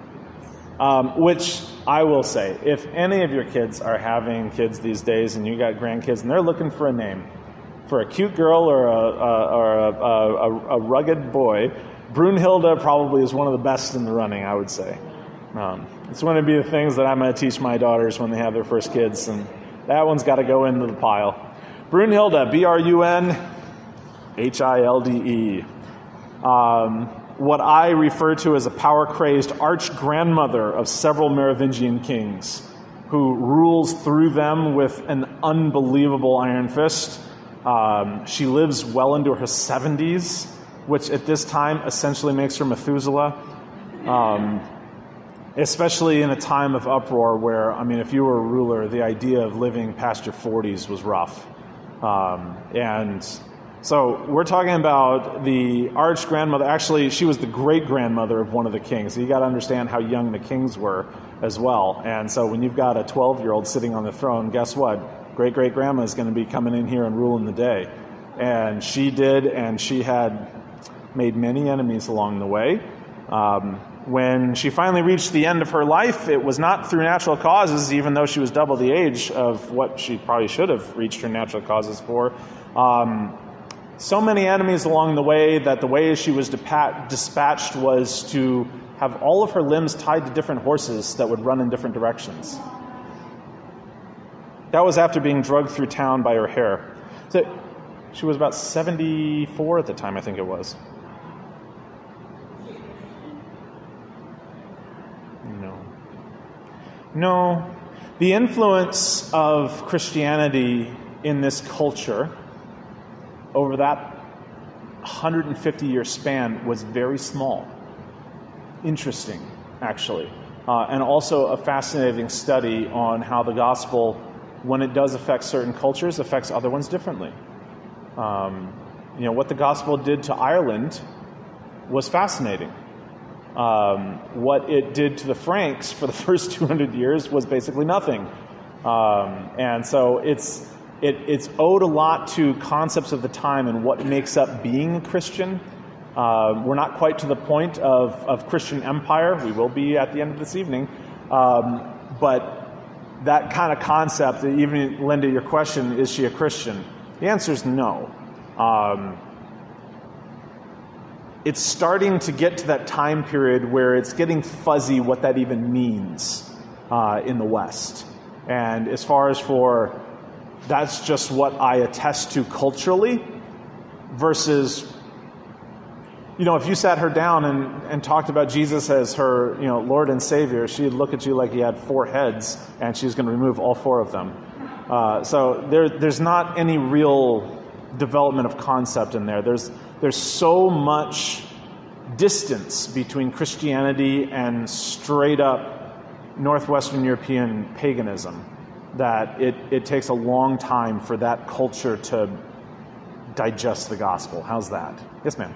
um, which I will say, if any of your kids are having kids these days and you got grandkids and they're looking for a name for a cute girl or a, a, or a, a, a rugged boy, Brunhilde probably is one of the best in the running, I would say. Um, it's one of the things that I'm going to teach my daughters when they have their first kids, and that one's got to go into the pile. Brunhilde, B R U N H I L D E. Um, what I refer to as a power-crazed arch-grandmother of several Merovingian kings, who rules through them with an unbelievable iron fist. Um, she lives well into her seventies, which at this time essentially makes her Methuselah. Um, especially in a time of uproar where, I mean, if you were a ruler, the idea of living past your forties was rough. Um, and so we're talking about the arch-grandmother. Actually, she was the great-grandmother of one of the kings. So you got to understand how young the kings were as well. And so when you've got a twelve-year-old sitting on the throne, guess what? Great-great-grandma is going to be coming in here and ruling the day. And she did, and she had made many enemies along the way. Um, when she finally reached the end of her life, it was not through natural causes, even though she was double the age of what she probably should have reached her natural causes for. Um, so many enemies along the way that the way she was depa- dispatched was to have all of her limbs tied to different horses that would run in different directions. That was after being dragged through town by her hair. So she was about seventy-four at the time, I think it was. No. No. The influence of Christianity in this culture over that one hundred fifty year span was very small. Interesting, actually. Uh, and also a fascinating study on how the gospel, when it does affect certain cultures, affects other ones differently. Um, you know, what the gospel did to Ireland was fascinating. Um, what it did to the Franks for the first two hundred years was basically nothing. Um, and so it's it, it's owed a lot to concepts of the time and what makes up being a Christian. Uh, we're not quite to the point of, of Christian empire. We will be at the end of this evening. Um, but that kind of concept, even, Linda, your question, is she a Christian? The answer is no. Um, it's starting to get to that time period where it's getting fuzzy what that even means uh, in the West. And as far as for, that's just what I attest to culturally versus, you know, if you sat her down and, and talked about Jesus as her, you know, Lord and Savior, she'd look at you like he had four heads and she's going to remove all four of them. Uh, so there, there's not any real development of concept in there. There's there's so much distance between Christianity and straight up Northwestern European paganism that it, it takes a long time for that culture to digest the gospel. How's that? Yes, ma'am.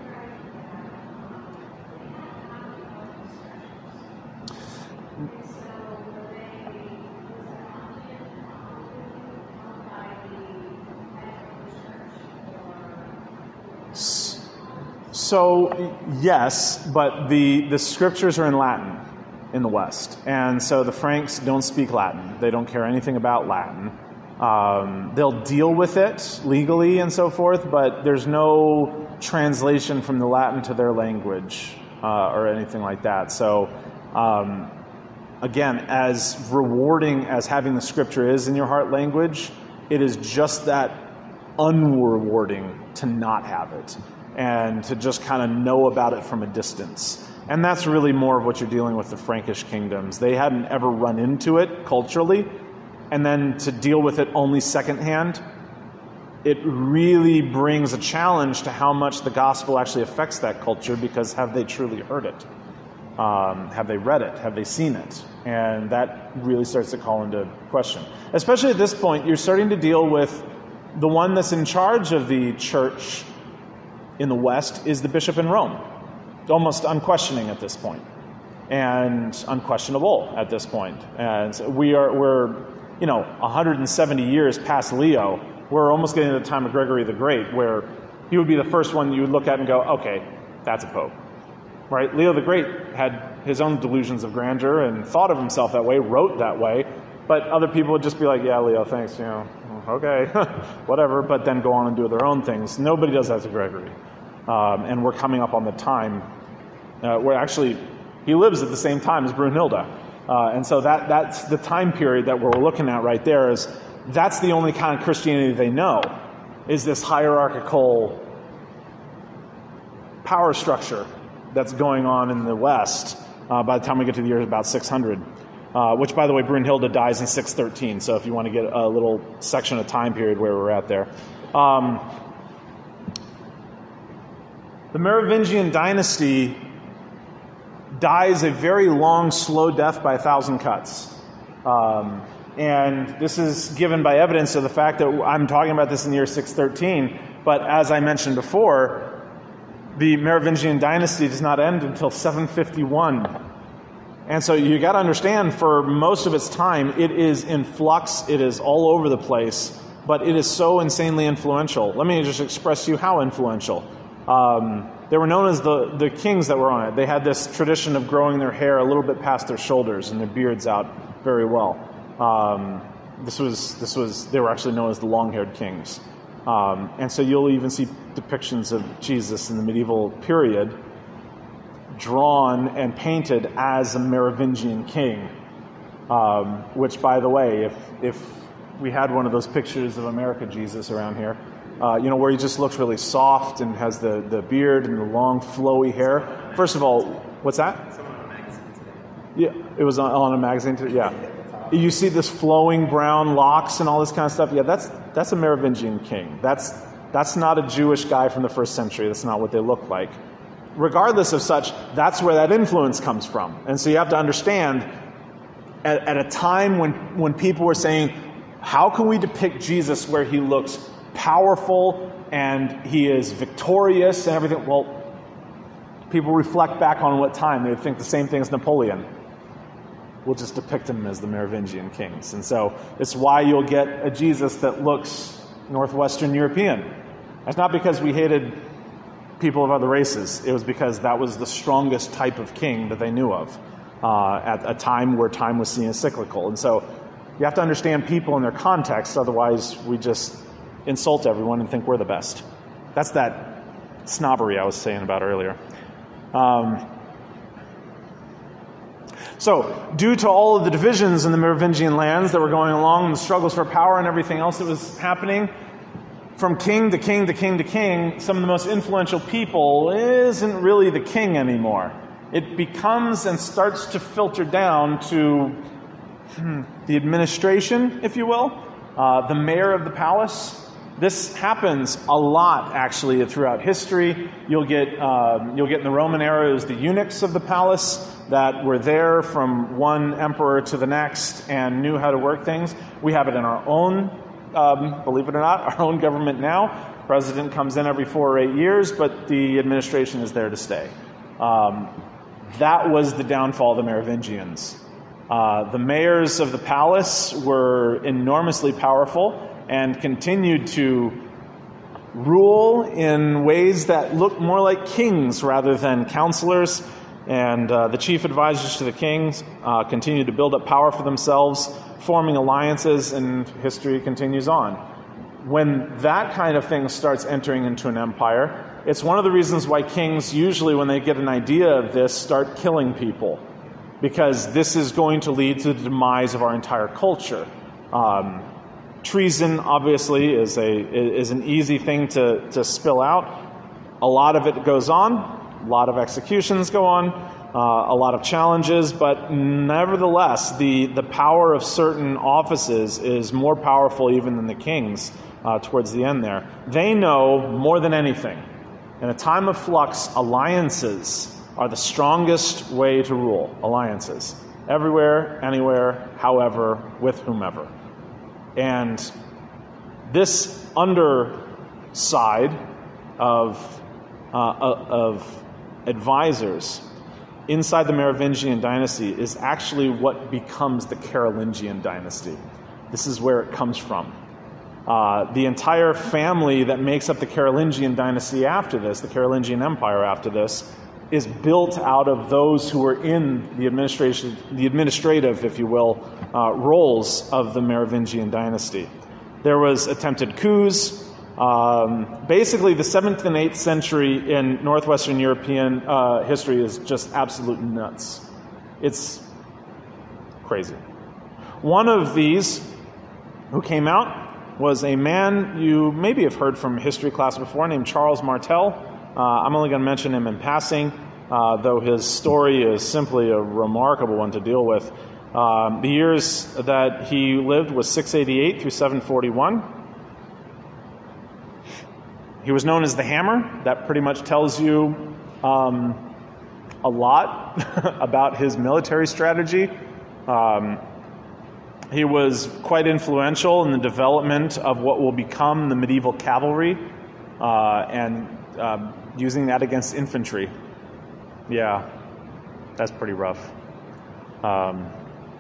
So, yes, but the, the scriptures are in Latin in the West. And so the Franks don't speak Latin. They don't care anything about Latin. Um, they'll deal with it legally and so forth, but there's no translation from the Latin to their language uh, or anything like that. So, um, again, as rewarding as having the Scripture is in your heart language, it is just that unrewarding to not have it and to just kind of know about it from a distance. And that's really more of what you're dealing with the Frankish kingdoms. They hadn't ever run into it culturally. And then to deal with it only secondhand, it really brings a challenge to how much the gospel actually affects that culture, because have they truly heard it? Um, have they read it? Have they seen it? And that really starts to call into question. Especially at this point, you're starting to deal with the one that's in charge of the church in the West is the bishop in Rome. Almost unquestioning at this point, and unquestionable at this point. And so we are, we're, you know, one hundred seventy years past Leo. We're almost getting to the time of Gregory the Great, where he would be the first one you would look at and go, okay, that's a pope, right? Leo the Great had his own delusions of grandeur and thought of himself that way, wrote that way, but other people would just be like, yeah, Leo, thanks, you know, okay, whatever, but then go on and do their own things. Nobody does that to Gregory. Um, and we're coming up on the time uh, where actually he lives at the same time as Brunhilde. Uh, and so that that's the time period that we're looking at right there. Is that's the only kind of Christianity they know, is this hierarchical power structure that's going on in the West uh, by the time we get to the year about six hundred. Uh, which, by the way, Brunhilde dies in six thirteen, so if you want to get a little section of time period where we're at there. Um, the Merovingian dynasty dies a very long, slow death by a thousand cuts. Um, and this is given by evidence of the fact that I'm talking about this in the year six thirteen, but as I mentioned before, the Merovingian dynasty does not end until seven fifty-one. And so you got to understand, for most of its time, it is in flux, it is all over the place, but it is so insanely influential. Let me just express to you how influential. Um, they were known as the, the kings that were on it. They had this tradition of growing their hair a little bit past their shoulders and their beards out very well. Um, this was, this was, they were actually known as the long-haired kings. Um, and so you'll even see depictions of Jesus in the medieval period drawn and painted as a Merovingian king, um, which, by the way, if if we had one of those pictures of America Jesus around here, uh, you know, where he just looks really soft and has the, the beard and the long flowy hair. First of all, what's that? Yeah, it was on, on a magazine today. Yeah, you see this flowing brown locks and all this kind of stuff. Yeah, that's that's a Merovingian king. That's that's not a Jewish guy from the first century. That's not what they look like. Regardless of such, that's where that influence comes from. And so you have to understand, at, at a time when, when people were saying, how can we depict Jesus where he looks powerful and he is victorious and everything? Well, people reflect back on what time. They would think the same thing as Napoleon. We'll just depict him as the Merovingian kings. And so it's why you'll get a Jesus that looks Northwestern European. That's not because we hated people of other races. It was because that was the strongest type of king that they knew of uh, at a time where time was seen as cyclical. And so you have to understand people in their context, otherwise we just insult everyone and think we're the best. That's that snobbery I was saying about earlier. Um, so, due to all of the divisions in the Merovingian lands that were going along, and the struggles for power and everything else that was happening, from king to king to king to king, some of the most influential people isn't really the king anymore. It becomes and starts to filter down to hmm, the administration, if you will, uh, the mayor of the palace. This happens a lot, actually, throughout history. You'll get um, you'll get in the Roman era, it was the eunuchs of the palace that were there from one emperor to the next and knew how to work things. We have it in our own Um, believe it or not, our own government now. President comes in every four or eight years, but the administration is there to stay. Um, that was the downfall of the Merovingians. Uh, the mayors of the palace were enormously powerful and continued to rule in ways that looked more like kings rather than counselors. And uh, the chief advisors to the kings uh, continue to build up power for themselves, forming alliances, and history continues on. When that kind of thing starts entering into an empire, it's one of the reasons why kings usually, when they get an idea of this, start killing people, because this is going to lead to the demise of our entire culture. Um, treason, obviously, is a is an easy thing to, to spill out. A lot of it goes on. A lot of executions go on, uh, a lot of challenges, but nevertheless, the, the power of certain offices is more powerful even than the kings uh, towards the end there. They know more than anything. In a time of flux, alliances are the strongest way to rule. Alliances. Everywhere, anywhere, however, with whomever. And this underside of, uh, of advisors inside the Merovingian dynasty is actually what becomes the Carolingian dynasty. This is where it comes from. Uh, the entire family that makes up the Carolingian dynasty after this, the Carolingian Empire after this, is built out of those who were in the administration, the administrative, if you will, uh, roles of the Merovingian dynasty. There was attempted coups. Um, basically, the seventh and eighth century in northwestern European uh, history is just absolute nuts. It's crazy. One of these who came out was a man you maybe have heard from history class before named Charles Martel. Uh, I'm only going to mention him in passing, uh, though his story is simply a remarkable one to deal with. Um, the years that he lived was six eighty-eight through seven forty-one. He was known as the Hammer. That pretty much tells you um, a lot about his military strategy. Um, he was quite influential in the development of what will become the medieval cavalry, uh, and uh, using that against infantry. Yeah, that's pretty rough. Um,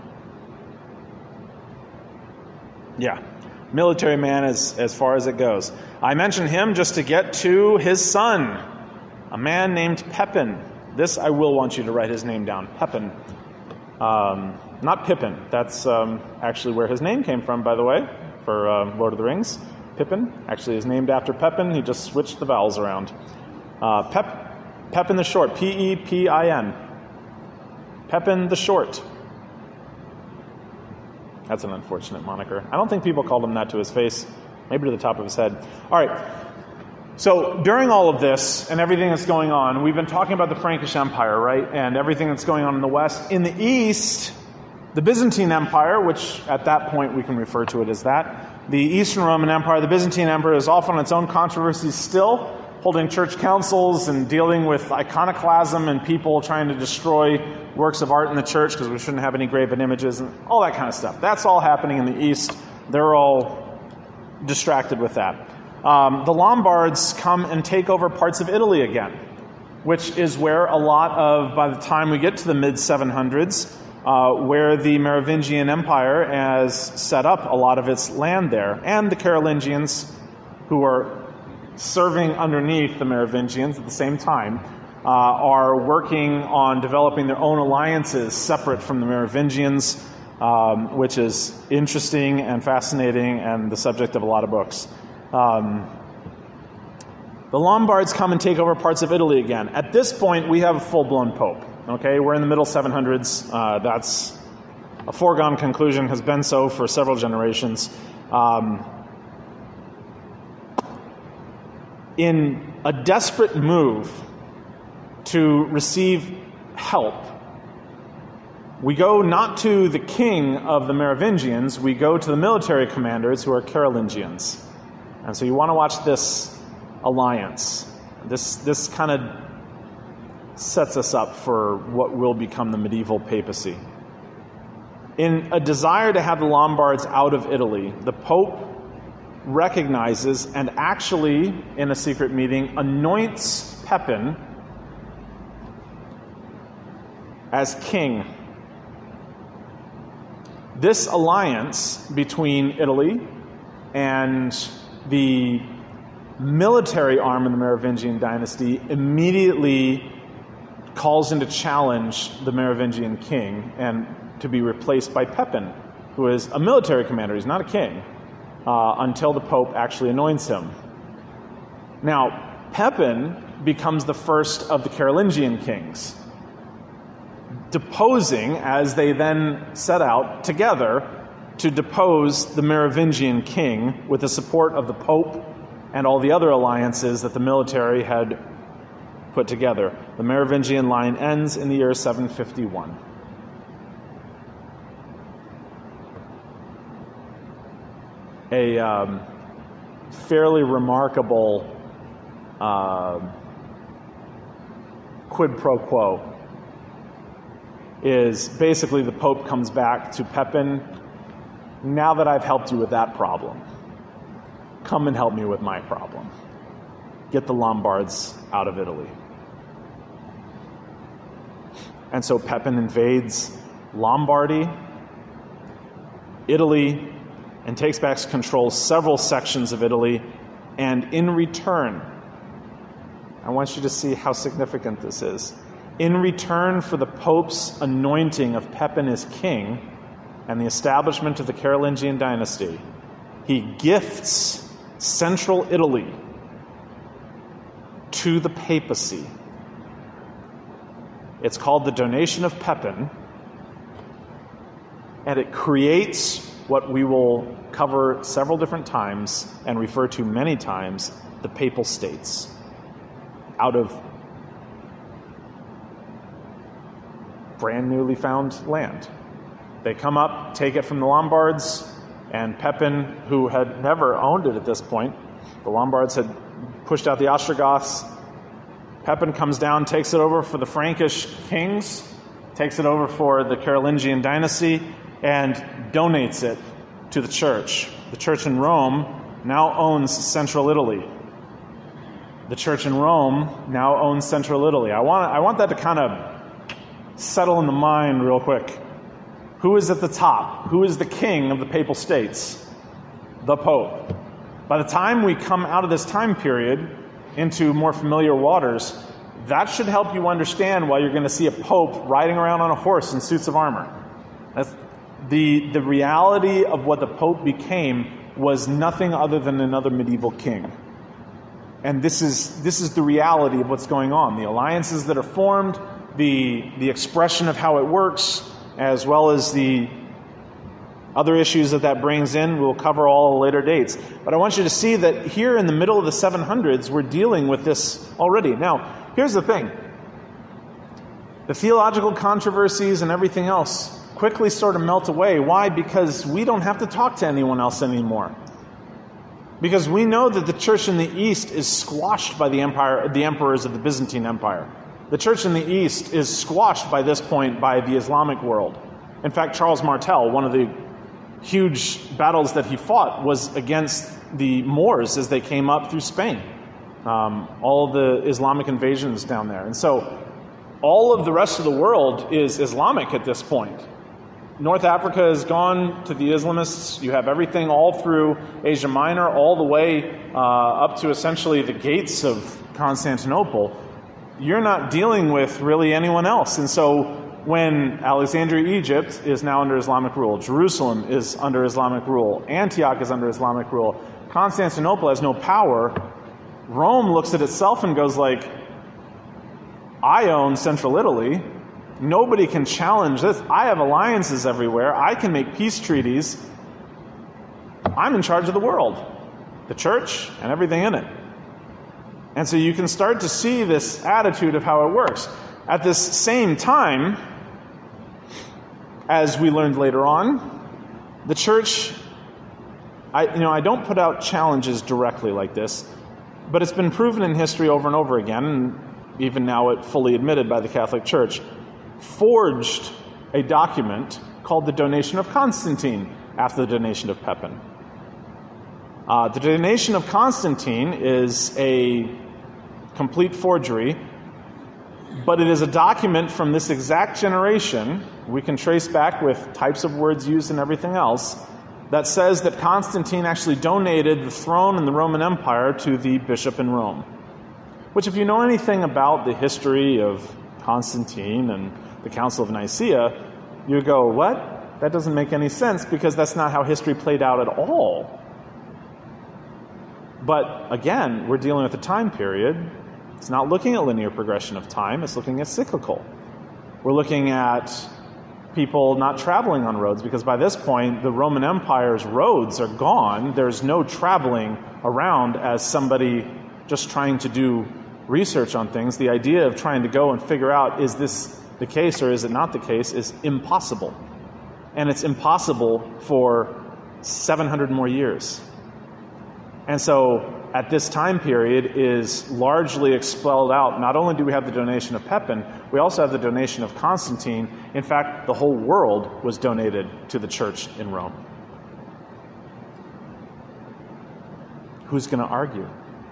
yeah. Military man as, as far as it goes. I mention him just to get to his son, a man named Pepin. This I will want you to write his name down, Pepin. Um, not Pippin. That's um, actually where his name came from, by the way, for uh, Lord of the Rings. Pippin actually is named after Pepin. He just switched the vowels around. Uh, Pep, Pepin the Short, P E P I N. Pepin the Short. That's an unfortunate moniker. I don't think people called him that to his face, maybe to the top of his head. All right. So during all of this and everything that's going on, we've been talking about the Frankish Empire, right? And everything that's going on in the West. In the East, the Byzantine Empire, which at that point we can refer to it as that, the Eastern Roman Empire, the Byzantine Empire is off on its own controversies still, holding church councils and dealing with iconoclasm and people trying to destroy works of art in the church because we shouldn't have any graven images and all that kind of stuff. That's all happening in the East. They're all distracted with that. Um, the Lombards come and take over parts of Italy again, which is where a lot of, by the time we get to the mid seven hundreds, uh, where the Merovingian Empire has set up a lot of its land there. And the Carolingians, who are serving underneath the Merovingians at the same time, uh, are working on developing their own alliances separate from the Merovingians, um, which is interesting and fascinating and the subject of a lot of books. Um, the Lombards come and take over parts of Italy again. At this point, we have a full-blown pope. Okay, we're in the middle seven hundreds. Uh, that's a foregone conclusion, has been so for several generations. Um, in a desperate move to receive help, we go not to the king of the Merovingians, we go to the military commanders who are Carolingians. And so you want to watch this alliance. This this kind of sets us up for what will become the medieval papacy. In a desire to have the Lombards out of Italy, the Pope recognizes and actually, in a secret meeting, anoints Pepin as king. This alliance between Italy and the military arm of the Merovingian dynasty immediately calls into challenge the Merovingian king and to be replaced by Pepin, who is a military commander. He's not a king, uh, until the Pope actually anoints him. Now, Pepin becomes the first of the Carolingian kings, deposing, as they then set out together to depose the Merovingian king with the support of the Pope and all the other alliances that the military had put together. The Merovingian line ends in the year seven fifty-one. A um, fairly remarkable uh, quid pro quo is basically the Pope comes back to Pepin. Now that I've helped you with that problem, come and help me with my problem. Get the Lombards out of Italy. And so Pepin invades Lombardy, Italy, and takes back control several sections of Italy. And in return, I want you to see how significant this is. In return for the Pope's anointing of Pepin as king and the establishment of the Carolingian dynasty, he gifts central Italy to the papacy. It's called the Donation of Pepin, and it creates what we will cover several different times and refer to many times, the Papal States, out of brand newly found land. They come up, take it from the Lombards, and Pepin, who had never owned it at this point, the Lombards had pushed out the Ostrogoths. Pepin comes down, takes it over for the Frankish kings, takes it over for the Carolingian dynasty, and donates it to the church. The church in Rome now owns central Italy. The church in Rome now owns central Italy. I want, I want that to kind of settle in the mind real quick. Who is at the top? Who is the king of the Papal States? The Pope. By the time we come out of this time period into more familiar waters, that should help you understand why you're going to see a Pope riding around on a horse in suits of armor. That's the, the reality of what the Pope became was nothing other than another medieval king. And this is, this is the reality of what's going on. The alliances that are formed, the, the expression of how it works, as well as the other issues that that brings in, we'll cover all at later dates. But I want you to see that here in the middle of the seven hundreds, we're dealing with this already. Now, here's the thing. The theological controversies and everything else quickly sort of melt away. Why? Because we don't have to talk to anyone else anymore. Because we know that the church in the East is squashed by the empire, the emperors of the Byzantine Empire. The church in the East is squashed by this point by the Islamic world. In fact, Charles Martel, one of the huge battles that he fought was against the Moors as they came up through Spain. Um, all of the Islamic invasions down there. And so all of the rest of the world is Islamic at this point. North Africa has gone to the Islamists. You have everything all through Asia Minor, all the way uh, up to essentially the gates of Constantinople. You're not dealing with really anyone else. And so when Alexandria, Egypt is now under Islamic rule, Jerusalem is under Islamic rule, Antioch is under Islamic rule, Constantinople has no power, Rome looks at itself and goes like, I own central Italy. Nobody can challenge this. I have alliances everywhere. I can make peace treaties. I'm in charge of the world, the church, and everything in it. And so you can start to see this attitude of how it works. At this same time, as we learned later on, the church, I, you know, I don't put out challenges directly like this, but it's been proven in history over and over again, and even now it fully admitted by the Catholic Church, forged a document called the Donation of Constantine after the donation of Pepin. Uh, the Donation of Constantine is a complete forgery, but it is a document from this exact generation, we can trace back with types of words used and everything else, that says that Constantine actually donated the throne in the Roman Empire to the bishop in Rome. Which, if you know anything about the history of Constantine and the Council of Nicaea, you go, what? That doesn't make any sense, because that's not how history played out at all. But again, we're dealing with a time period. It's not looking at linear progression of time, it's looking at cyclical. We're looking at people not traveling on roads, because by this point, the Roman Empire's roads are gone. There's no traveling around as somebody just trying to do research on things. The idea of trying to go and figure out, is this the case or is it not the case, is impossible. And it's impossible for seven hundred more years. And so at this time period is largely expelled out. Not only do we have the donation of Pepin, we also have the donation of Constantine. In fact, the whole world was donated to the church in Rome. Who's going to argue?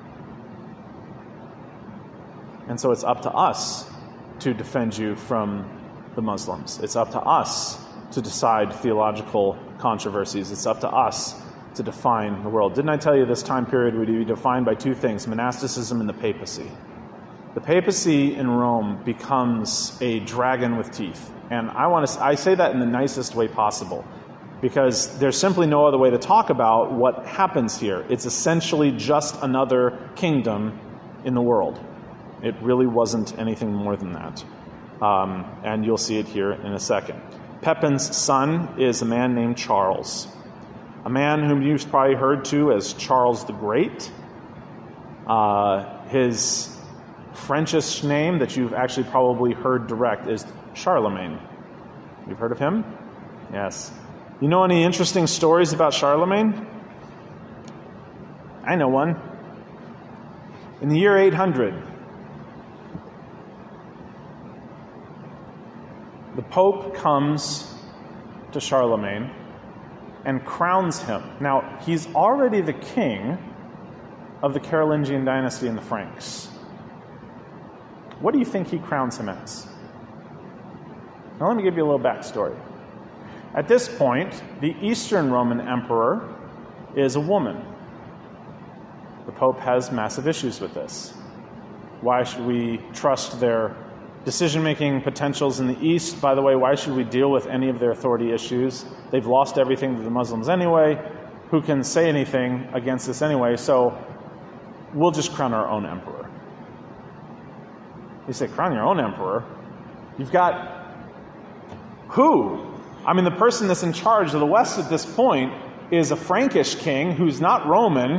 And so it's up to us to defend you from the Muslims. It's up to us to decide theological controversies. It's up to us to define the world. Didn't I tell you this time period would be defined by two things, monasticism and the papacy? The papacy in Rome becomes a dragon with teeth. And I want to I say that in the nicest way possible, because there's simply no other way to talk about what happens here. It's essentially just another kingdom in the world. It really wasn't anything more than that. Um, and you'll see it here in a second. Pepin's son is a man named Charles, a man whom you've probably heard to as Charles the Great. Uh, his Frenchish name that you've actually probably heard direct is Charlemagne. You've heard of him? Yes. You know any interesting stories about Charlemagne? I know one. In the year eight hundred, the Pope comes to Charlemagne and crowns him. Now, he's already the king of the Carolingian dynasty and the Franks. What do you think he crowns him as? Now, let me give you a little backstory. At this point, the Eastern Roman emperor is a woman. The Pope has massive issues with this. Why should we trust their decision-making potentials in the East? By the way, why should we deal with any of their authority issues? They've lost everything to the Muslims anyway. Who can say anything against this anyway? So we'll just crown our own emperor. You say, crown your own emperor? You've got who? I mean, the person that's in charge of the West at this point is a Frankish king who's not Roman.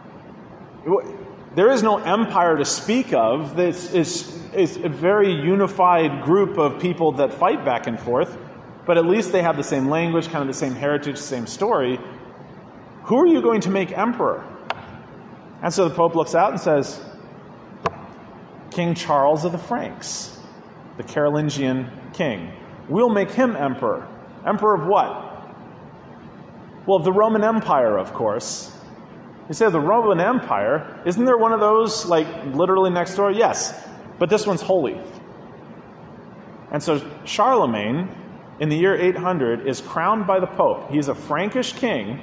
There is no empire to speak of. This is, is a very unified group of people that fight back and forth, but at least they have the same language, kind of the same heritage, same story. Who are you going to make emperor? And so the Pope looks out and says, King Charles of the Franks, the Carolingian king. We'll make him emperor. Emperor of what? Well, of the Roman Empire, of course. You say the Roman Empire, isn't there one of those, like, literally next door? Yes, but this one's holy. And so Charlemagne, in the year eight hundred, is crowned by the Pope. He's a Frankish king,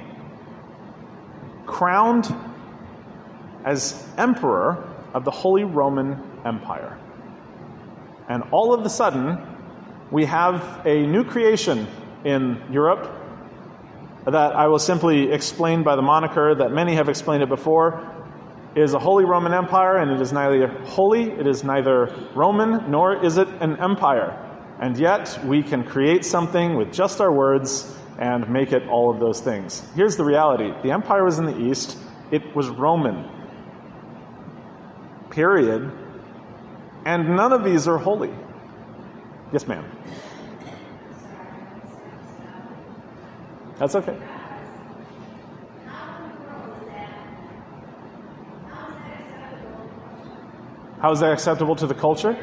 crowned as emperor of the Holy Roman Empire. And all of a sudden, we have a new creation in Europe that I will simply explain by the moniker that many have explained it before. It is a Holy Roman Empire, and it is neither holy, it is neither Roman, nor is it an empire. And yet, we can create something with just our words and make it all of those things. Here's the reality. The empire was in the East. It was Roman. Period. And none of these are holy. Yes, ma'am. That's okay. How is that acceptable to the culture?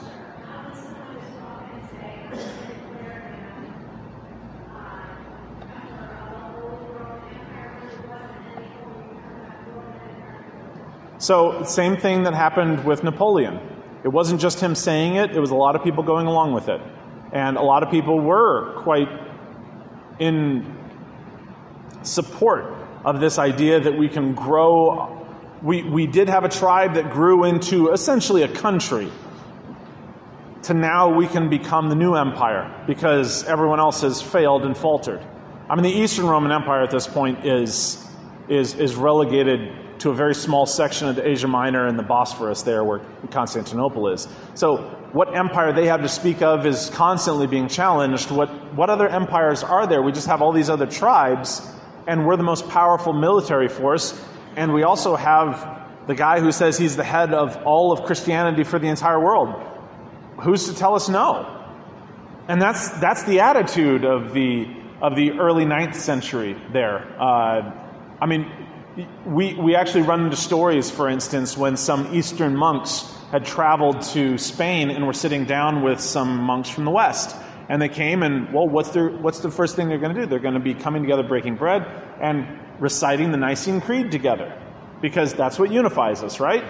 So, same thing that happened with Napoleon. It wasn't just him saying it, it was a lot of people going along with it. And a lot of people were quite in support of this idea that we can grow. We, we did have a tribe that grew into essentially a country. to now we can become the new empire because everyone else has failed and faltered. I mean, the Eastern Roman Empire at this point is is is relegated to a very small section of the Asia Minor and the Bosphorus there where Constantinople is. So what empire they have to speak of is constantly being challenged. What what other empires are there? We just have all these other tribes, and we're the most powerful military force, and we also have the guy who says he's the head of all of Christianity for the entire world. Who's to tell us no? And that's that's the attitude of the of the early ninth century there. Uh, I mean, we we actually run into stories, for instance, when some Eastern monks had traveled to Spain and were sitting down with some monks from the West. And they came and, well, what's their, what's the first thing they're going to do? They're going to be coming together, breaking bread, and reciting the Nicene Creed together. Because that's what unifies us, right?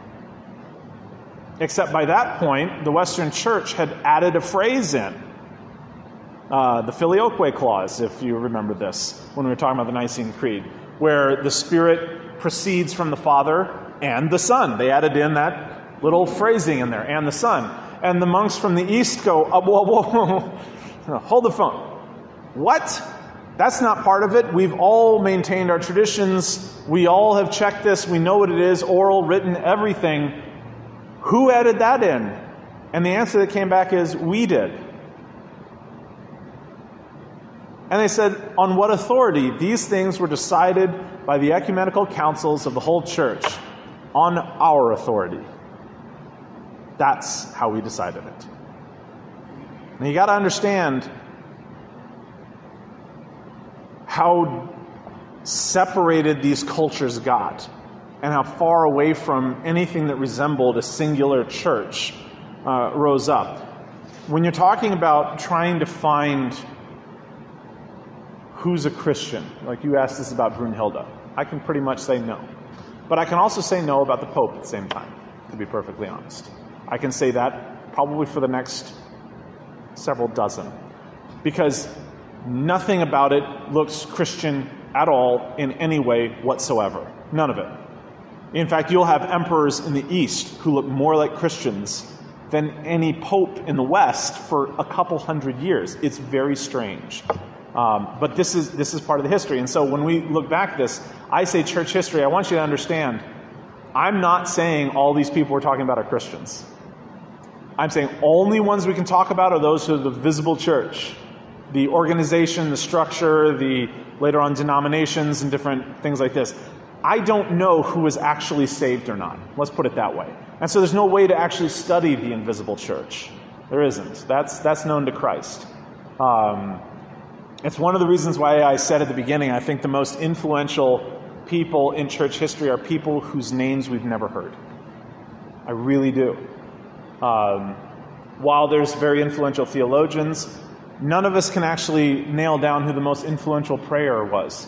Except by that point, the Western Church had added a phrase in. Uh, the Filioque Clause, if you remember this, when we were talking about the Nicene Creed, where the Spirit proceeds from the Father and the Son. They added in that little phrasing in there, and the Son. And the monks from the East go, oh, whoa, whoa, whoa, hold the phone. What? That's not part of it. We've all maintained our traditions. We all have checked this. We know what it is, oral, written, everything. Who added that in? And the answer that came back is, we did. And they said, on what authority? These things were decided by the ecumenical councils of the whole church. On our authority. That's how we decided it. Now you got to understand how separated these cultures got and how far away from anything that resembled a singular church uh, rose up. When you're talking about trying to find who's a Christian, like you asked this about Brunhilde, I can pretty much say no. But I can also say no about the Pope at the same time, to be perfectly honest. I can say that probably for the next several dozen. Because nothing about it looks Christian at all in any way whatsoever. None of it. In fact, you'll have emperors in the East who look more like Christians than any pope in the West for a couple hundred years. It's very strange. Um, but this is this is part of the history. And so when we look back at this, I say church history, I want you to understand, I'm not saying all these people we're talking about are Christians. I'm saying only ones we can talk about are those who are the visible church. The organization, the structure, the later on denominations and different things like this. I don't know who is actually saved or not. Let's put it that way. And so there's no way to actually study the invisible church. There isn't. That's, that's known to Christ. Um, it's one of the reasons why I said at the beginning, I think the most influential people in church history are people whose names we've never heard. I really do. Um, while there's very influential theologians, none of us can actually nail down who the most influential prayer was.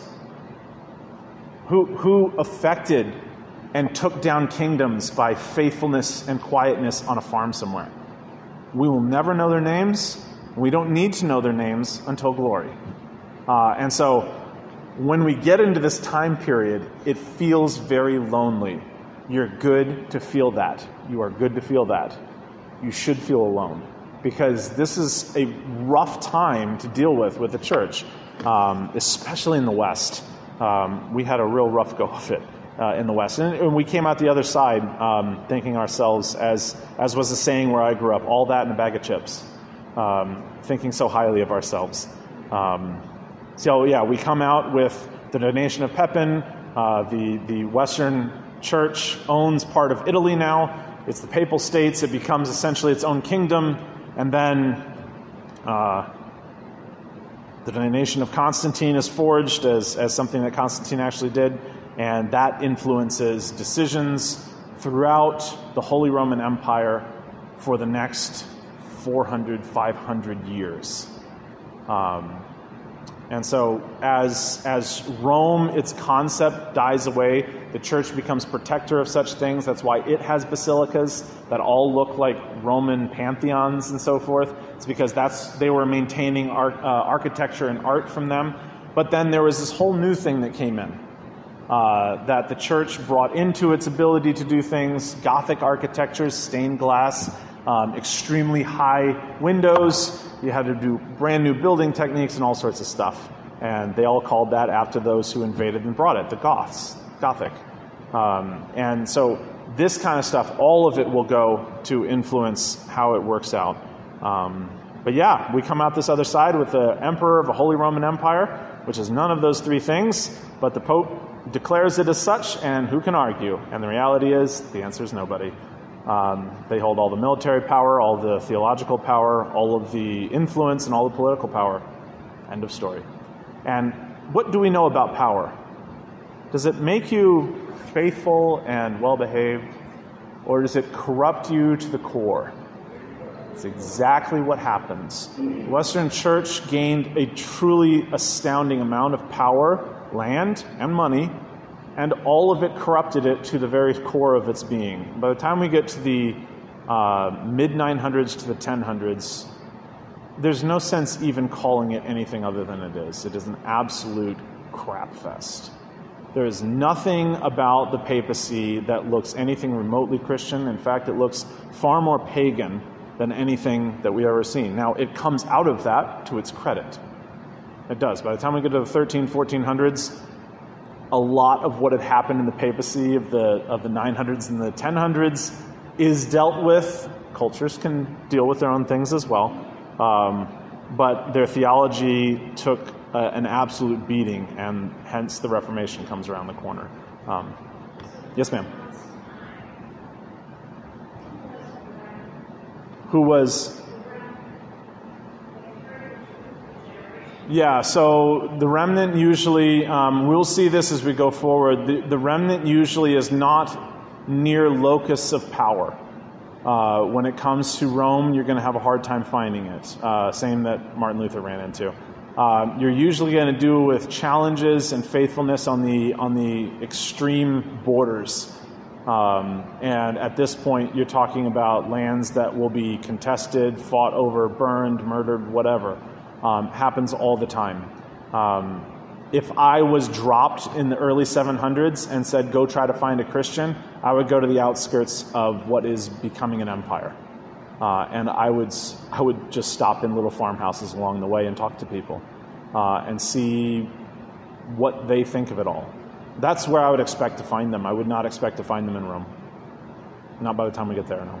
Who, who affected and took down kingdoms by faithfulness and quietness on a farm somewhere. We will never know their names. We don't need to know their names until glory. Uh, and so when we get into this time period, it feels very lonely. You're good to feel that. You are good to feel that. You should feel alone. Because this is a rough time to deal with with the church, um, especially in the West. Um, we had a real rough go of it uh, in the West. And, and we came out the other side um, thinking ourselves, as as was the saying where I grew up, all that in a bag of chips, um, thinking so highly of ourselves. Um, so, yeah, we come out with the donation of Pepin. Uh, the, the Western Church owns part of Italy now. It's the Papal States. It becomes essentially its own kingdom. And then uh, the donation of Constantine is forged as, as something that Constantine actually did, and that influences decisions throughout the Holy Roman Empire for the next four hundred, five hundred years. Um, and so as, as Rome, its concept dies away, the church becomes protector of such things. That's why it has basilicas that all look like Roman pantheons and so forth. It's because that's they were maintaining art, uh, architecture and art from them. But then there was this whole new thing that came in uh, that the church brought into its ability to do things. Gothic architectures, stained glass, um, extremely high windows. You had to do brand new building techniques and all sorts of stuff. And they all called that after those who invaded and brought it, the Goths, Gothic. Um, and so this kind of stuff, all of it will go to influence how it works out. Um, but yeah, we come out this other side with the emperor of a Holy Roman Empire, which is none of those three things, but the Pope declares it as such, and who can argue? And the reality is, the answer is nobody. Um, they hold all the military power, all the theological power, all of the influence, and all the political power. End of story. And what do we know about power? Does it make you faithful and well-behaved, or does it corrupt you to the core? It's exactly what happens. The Western Church gained a truly astounding amount of power, land, and money, and all of it corrupted it to the very core of its being. By the time we get to the uh, mid nine hundreds to the ten hundreds, there's no sense even calling it anything other than it is. It is an absolute crap fest. There is nothing about the papacy that looks anything remotely Christian. In fact, it looks far more pagan than anything that we've ever seen. Now, it comes out of that to its credit. It does. By the time we get to the thirteen, fourteen hundreds, a lot of what had happened in the papacy of the of the nine hundreds and the ten hundreds is dealt with. Cultures can deal with their own things as well. Um, but their theology took a, an absolute beating, and hence the Reformation comes around the corner. Um, yes, ma'am. Who was... Yeah, so the remnant usually, um, we'll see this as we go forward, the, the remnant usually is not near locus of power. Uh, when it comes to Rome, you're going to have a hard time finding it. Uh, same that Martin Luther ran into. Uh, you're usually going to do with challenges and faithfulness on the on the extreme borders. Um, and at this point, you're talking about lands that will be contested, fought over, burned, murdered, whatever. Um, happens all the time. Um, if I was dropped in the early seven hundreds and said, go try to find a Christian, I would go to the outskirts of what is becoming an empire. Uh, and I would I would just stop in little farmhouses along the way and talk to people uh, and see what they think of it all. That's where I would expect to find them. I would not expect to find them in Rome. Not by the time we get there, no.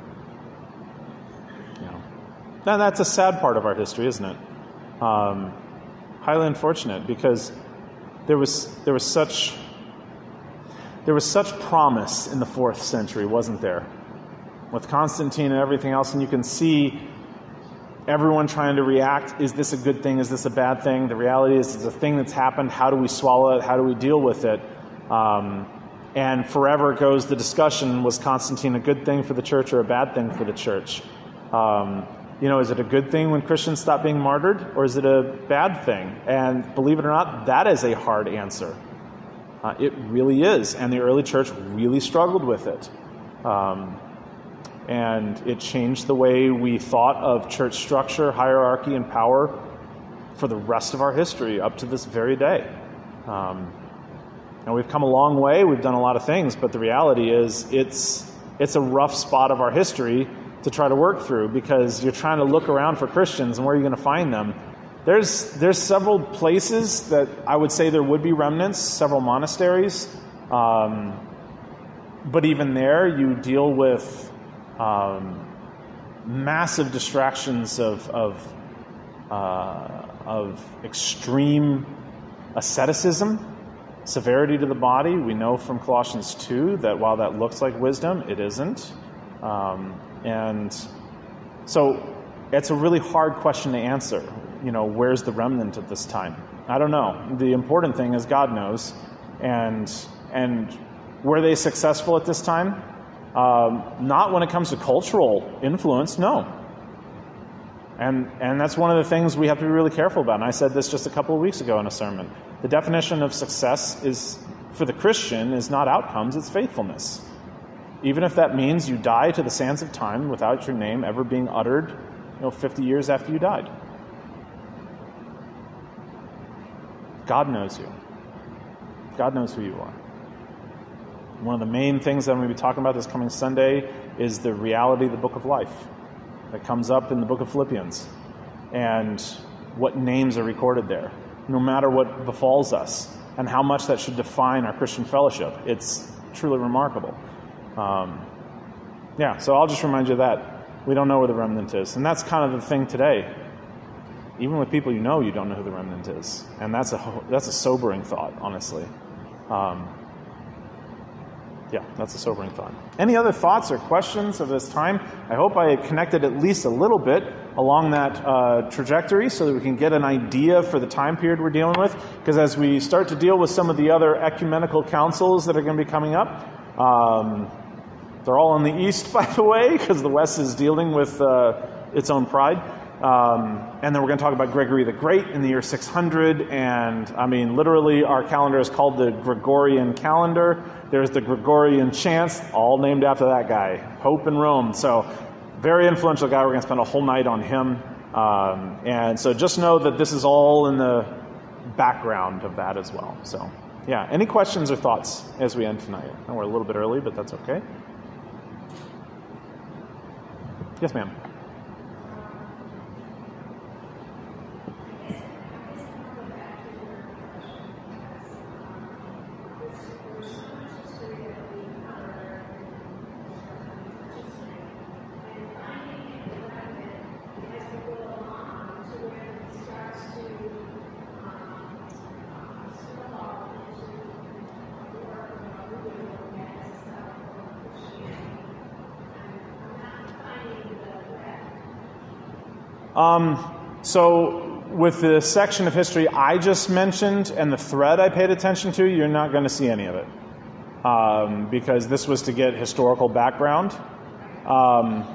You know. And that's a sad part of our history, isn't it? Um, highly unfortunate, because there was there was such there was such promise in the fourth century, wasn't there? With Constantine and everything else, and you can see everyone trying to react. Is this a good thing? Is this a bad thing? The reality is it's a thing that's happened. How do we swallow it? How do we deal with it? Um, and forever goes the discussion, was Constantine a good thing for the church or a bad thing for the church? Um, You know, is it a good thing when Christians stop being martyred, or is it a bad thing? And believe it or not, that is a hard answer. Uh, it really is, and the early church really struggled with it. Um, and it changed the way we thought of church structure, hierarchy, and power for the rest of our history up to this very day. Um, and we've come a long way, we've done a lot of things, but the reality is it's it's a rough spot of our history to try to work through, because you're trying to look around for Christians, and where are you going to find them? There's there's several places that I would say there would be remnants, several monasteries, um, but even there you deal with um, massive distractions of of, uh, of extreme asceticism, severity to the body. We know from Colossians two that while that looks like wisdom, it isn't. Um, And so it's a really hard question to answer. You know, where's the remnant at this time? I don't know. The important thing is God knows. And and were they successful at this time? Um, not when it comes to cultural influence, no. And and that's one of the things we have to be really careful about. And I said this just a couple of weeks ago in a sermon. The definition of success is, for the Christian, is not outcomes, it's faithfulness. Even if that means you die to the sands of time without your name ever being uttered, you know, fifty years after you died. God knows you. God knows who you are. One of the main things that I'm going to be talking about this coming Sunday is the reality of the book of life. that comes up in the book of Philippians, and what names are recorded there, no matter what befalls us, and how much that should define our Christian fellowship. It's truly remarkable. Um, yeah, so I'll just remind you of that. We don't know where the remnant is. And that's kind of the thing today. Even with people you know, you don't know who the remnant is. And that's a, that's a sobering thought, honestly. Um, yeah, that's a sobering thought. Any other thoughts or questions of this time? I hope I connected at least a little bit along that uh, trajectory so that we can get an idea for the time period we're dealing with. Because as we start to deal with some of the other ecumenical councils that are going to be coming up, um, they're all in the East, by the way, because the West is dealing with uh, its own pride. Um, and then we're going to talk about Gregory the Great in the year six hundred. And, I mean, literally our calendar is called the Gregorian calendar. There's the Gregorian chants, all named after that guy, Pope in Rome. So, very influential guy. We're going to spend a whole night on him. Um, and so just know that this is all in the background of that as well. So, yeah. Any questions or thoughts as we end tonight? I know we're a little bit early, but that's okay. Yes, ma'am. Um, so with the section of history I just mentioned and the thread I paid attention to, you're not going to see any of it. Um, because this was to get historical background. Um,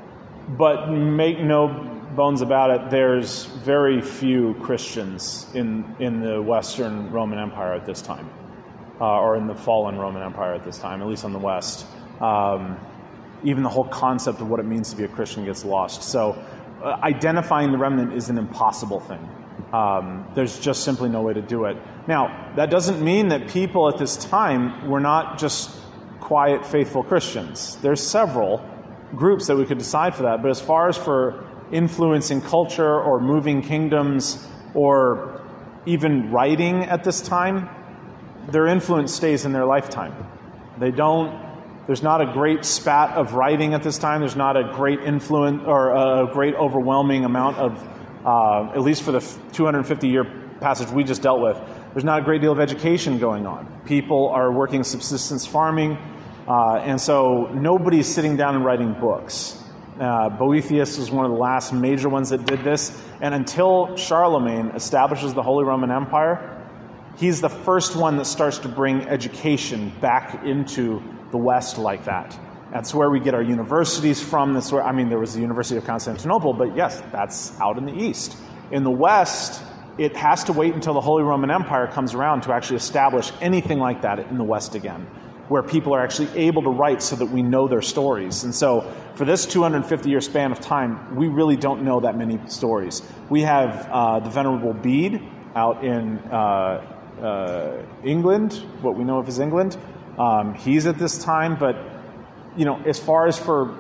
but make no bones about it, there's very few Christians in, in the Western Roman Empire at this time. Uh, or in the fallen Roman Empire at this time, at least on the West. Um, even the whole concept of what it means to be a Christian gets lost. So uh, identifying the remnant is an impossible thing. Um, there's just simply no way to do it. Now, that doesn't mean that people at this time were not just quiet, faithful Christians. There's several groups that we could decide for that. But as far as for influencing culture or moving kingdoms or even writing at this time, their influence stays in their lifetime. They don't... There's not a great spat of writing at this time. There's not a great influence or a great overwhelming amount of, uh, at least for the two hundred fifty year passage we just dealt with, there's not a great deal of education going on. People are working subsistence farming, uh, and so nobody's sitting down and writing books. Uh, Boethius was one of the last major ones that did this, and until Charlemagne establishes the Holy Roman Empire, he's the first one that starts to bring education back into the West like that. That's where we get our universities from. That's where, I mean, there was the University of Constantinople, but yes, that's out in the East. In the West, it has to wait until the Holy Roman Empire comes around to actually establish anything like that in the West again, where people are actually able to write so that we know their stories. And so for this two hundred fifty year span of time, we really don't know that many stories. We have uh, the Venerable Bede out in uh, uh, England, what we know of is England. Um, he's at this time, but, you know, as far as for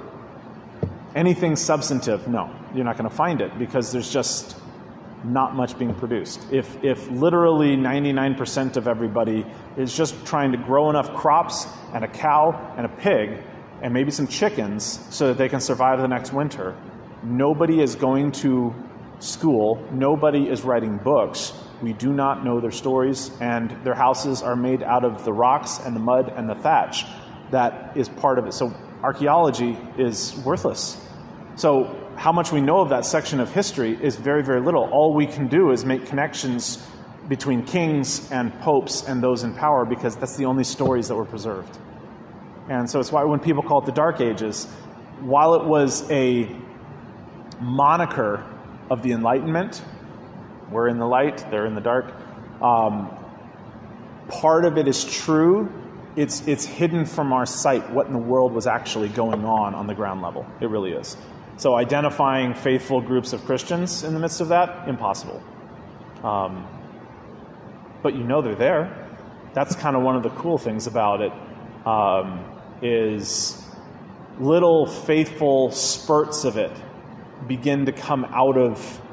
anything substantive, no, you're not going to find it because there's just not much being produced. If, if literally ninety-nine percent of everybody is just trying to grow enough crops and a cow and a pig and maybe some chickens so that they can survive the next winter, nobody is going to school, nobody is writing books. We do not know their stories, and their houses are made out of the rocks and the mud and the thatch. That is part of it. So archaeology is worthless. So how much we know of that section of history is very, very little. All we can do is make connections between kings and popes and those in power because that's the only stories that were preserved. And so it's why when people call it the Dark Ages, while it was a moniker of the Enlightenment, we're in the light, they're in the dark. Um, part of it is true. It's it's hidden from our sight what in the world was actually going on on the ground level. It really is. So identifying faithful groups of Christians in the midst of that, impossible. Um, but you know they're there. That's kind of one of the cool things about it, um, is little faithful spurts of it begin to come out of,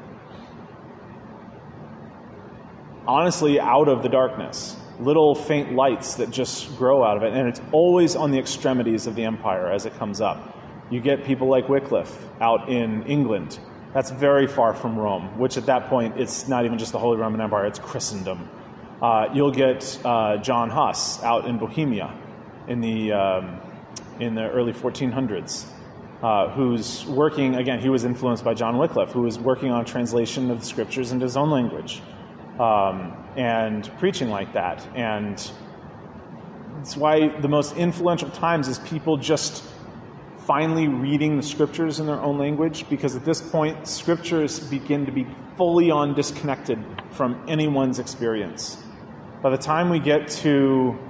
honestly, out of the darkness. Little faint lights that just grow out of it. And it's always on the extremities of the empire as it comes up. You get people like Wycliffe out in England. That's very far from Rome, which at that point, it's not even just the Holy Roman Empire, it's Christendom. Uh, you'll get uh, John Huss out in Bohemia in the um, in the early fourteen hundreds, uh, who's working, again, he was influenced by John Wycliffe, who was working on a translation of the scriptures into his own language, um, and preaching like that. And it's why the most influential times is people just finally reading the scriptures in their own language, because at this point, scriptures begin to be fully on disconnected from anyone's experience. By the time we get to,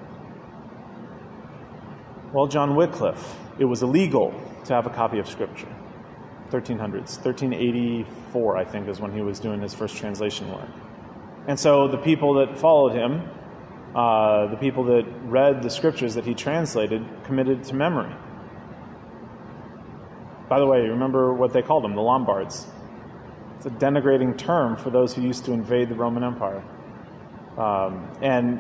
well, John Wycliffe, it was illegal to have a copy of Scripture. thirteen hundreds. thirteen eighty-four, I think, is when he was doing his first translation work. And so the people that followed him, uh, the people that read the Scriptures that he translated, committed to memory. By the way, remember what they called them, the Lombards. It's a denigrating term for those who used to invade the Roman Empire. Um, and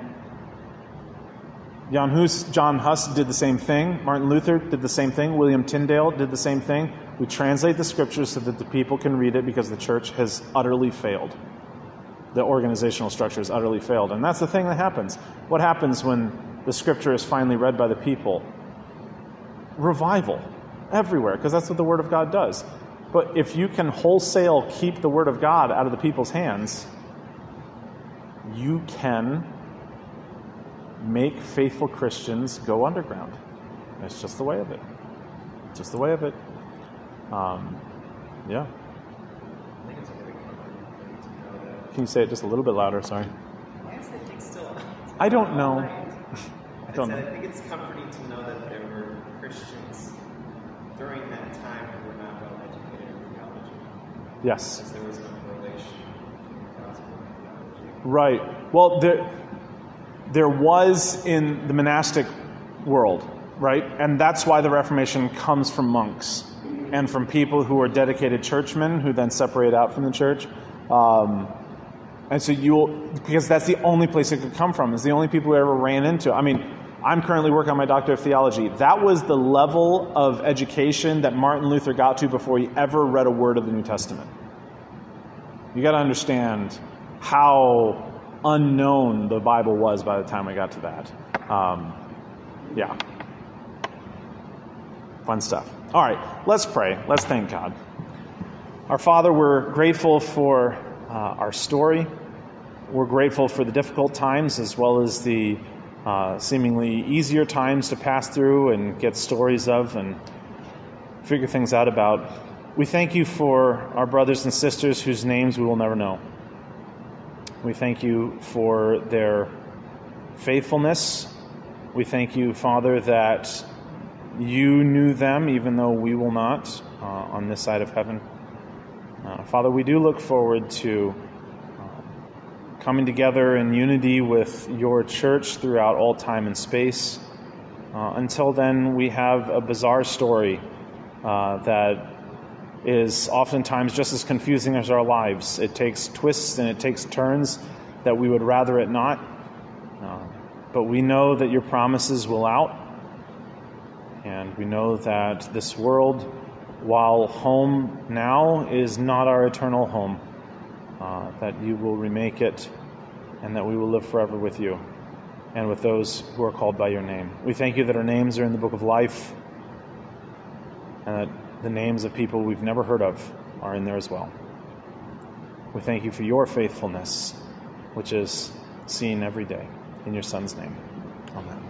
Jan Hus, John Huss did the same thing. Martin Luther did the same thing. William Tyndale did the same thing. We translate the scriptures so that the people can read it, because the church has utterly failed. The organizational structure has utterly failed. And that's the thing that happens. What happens when the scripture is finally read by the people? Revival everywhere, because that's what the Word of God does. But if you can wholesale keep the Word of God out of the people's hands, you can make faithful Christians go underground. It's just the way of it. Just the way of it. Um, yeah. I think it's a very comforting thing to know that. Can you say it just a little bit louder? Sorry. Why is that thing still on? I don't know. I don't said, know. I think it's comforting to know that there were Christians during that time who were not well educated in theology. Yes. Because there was no correlation between the gospel and theology. Right. Well, there, there was in the monastic world, right? And that's why the Reformation comes from monks and from people who are dedicated churchmen who then separate out from the church. Um, and so you'll, because that's the only place it could come from. It's the only people who ever ran into it. I mean, I'm currently working on my doctorate of theology. That was the level of education that Martin Luther got to before he ever read a word of the New Testament. You got to understand how unknown the Bible was by the time we got to that. Um, yeah. Fun stuff. All right, let's pray. Let's thank God. Our Father, we're grateful for uh, our story. We're grateful for the difficult times as well as the uh, seemingly easier times to pass through and get stories of and figure things out about. We thank you for our brothers and sisters whose names we will never know. We thank you for their faithfulness. We thank you, Father, that you knew them even though we will not uh, on this side of heaven. Uh, Father, we do look forward to uh, coming together in unity with your church throughout all time and space. Uh, until then, we have a bizarre story uh, that is oftentimes just as confusing as our lives. It takes twists and it takes turns that we would rather it not. Uh, but we know that your promises will out. And we know that this world, while home now, is not our eternal home. Uh, that you will remake it and that we will live forever with you and with those who are called by your name. We thank you that our names are in the book of life and that the names of people we've never heard of are in there as well. We thank you for your faithfulness, which is seen every day. In your Son's name. Amen.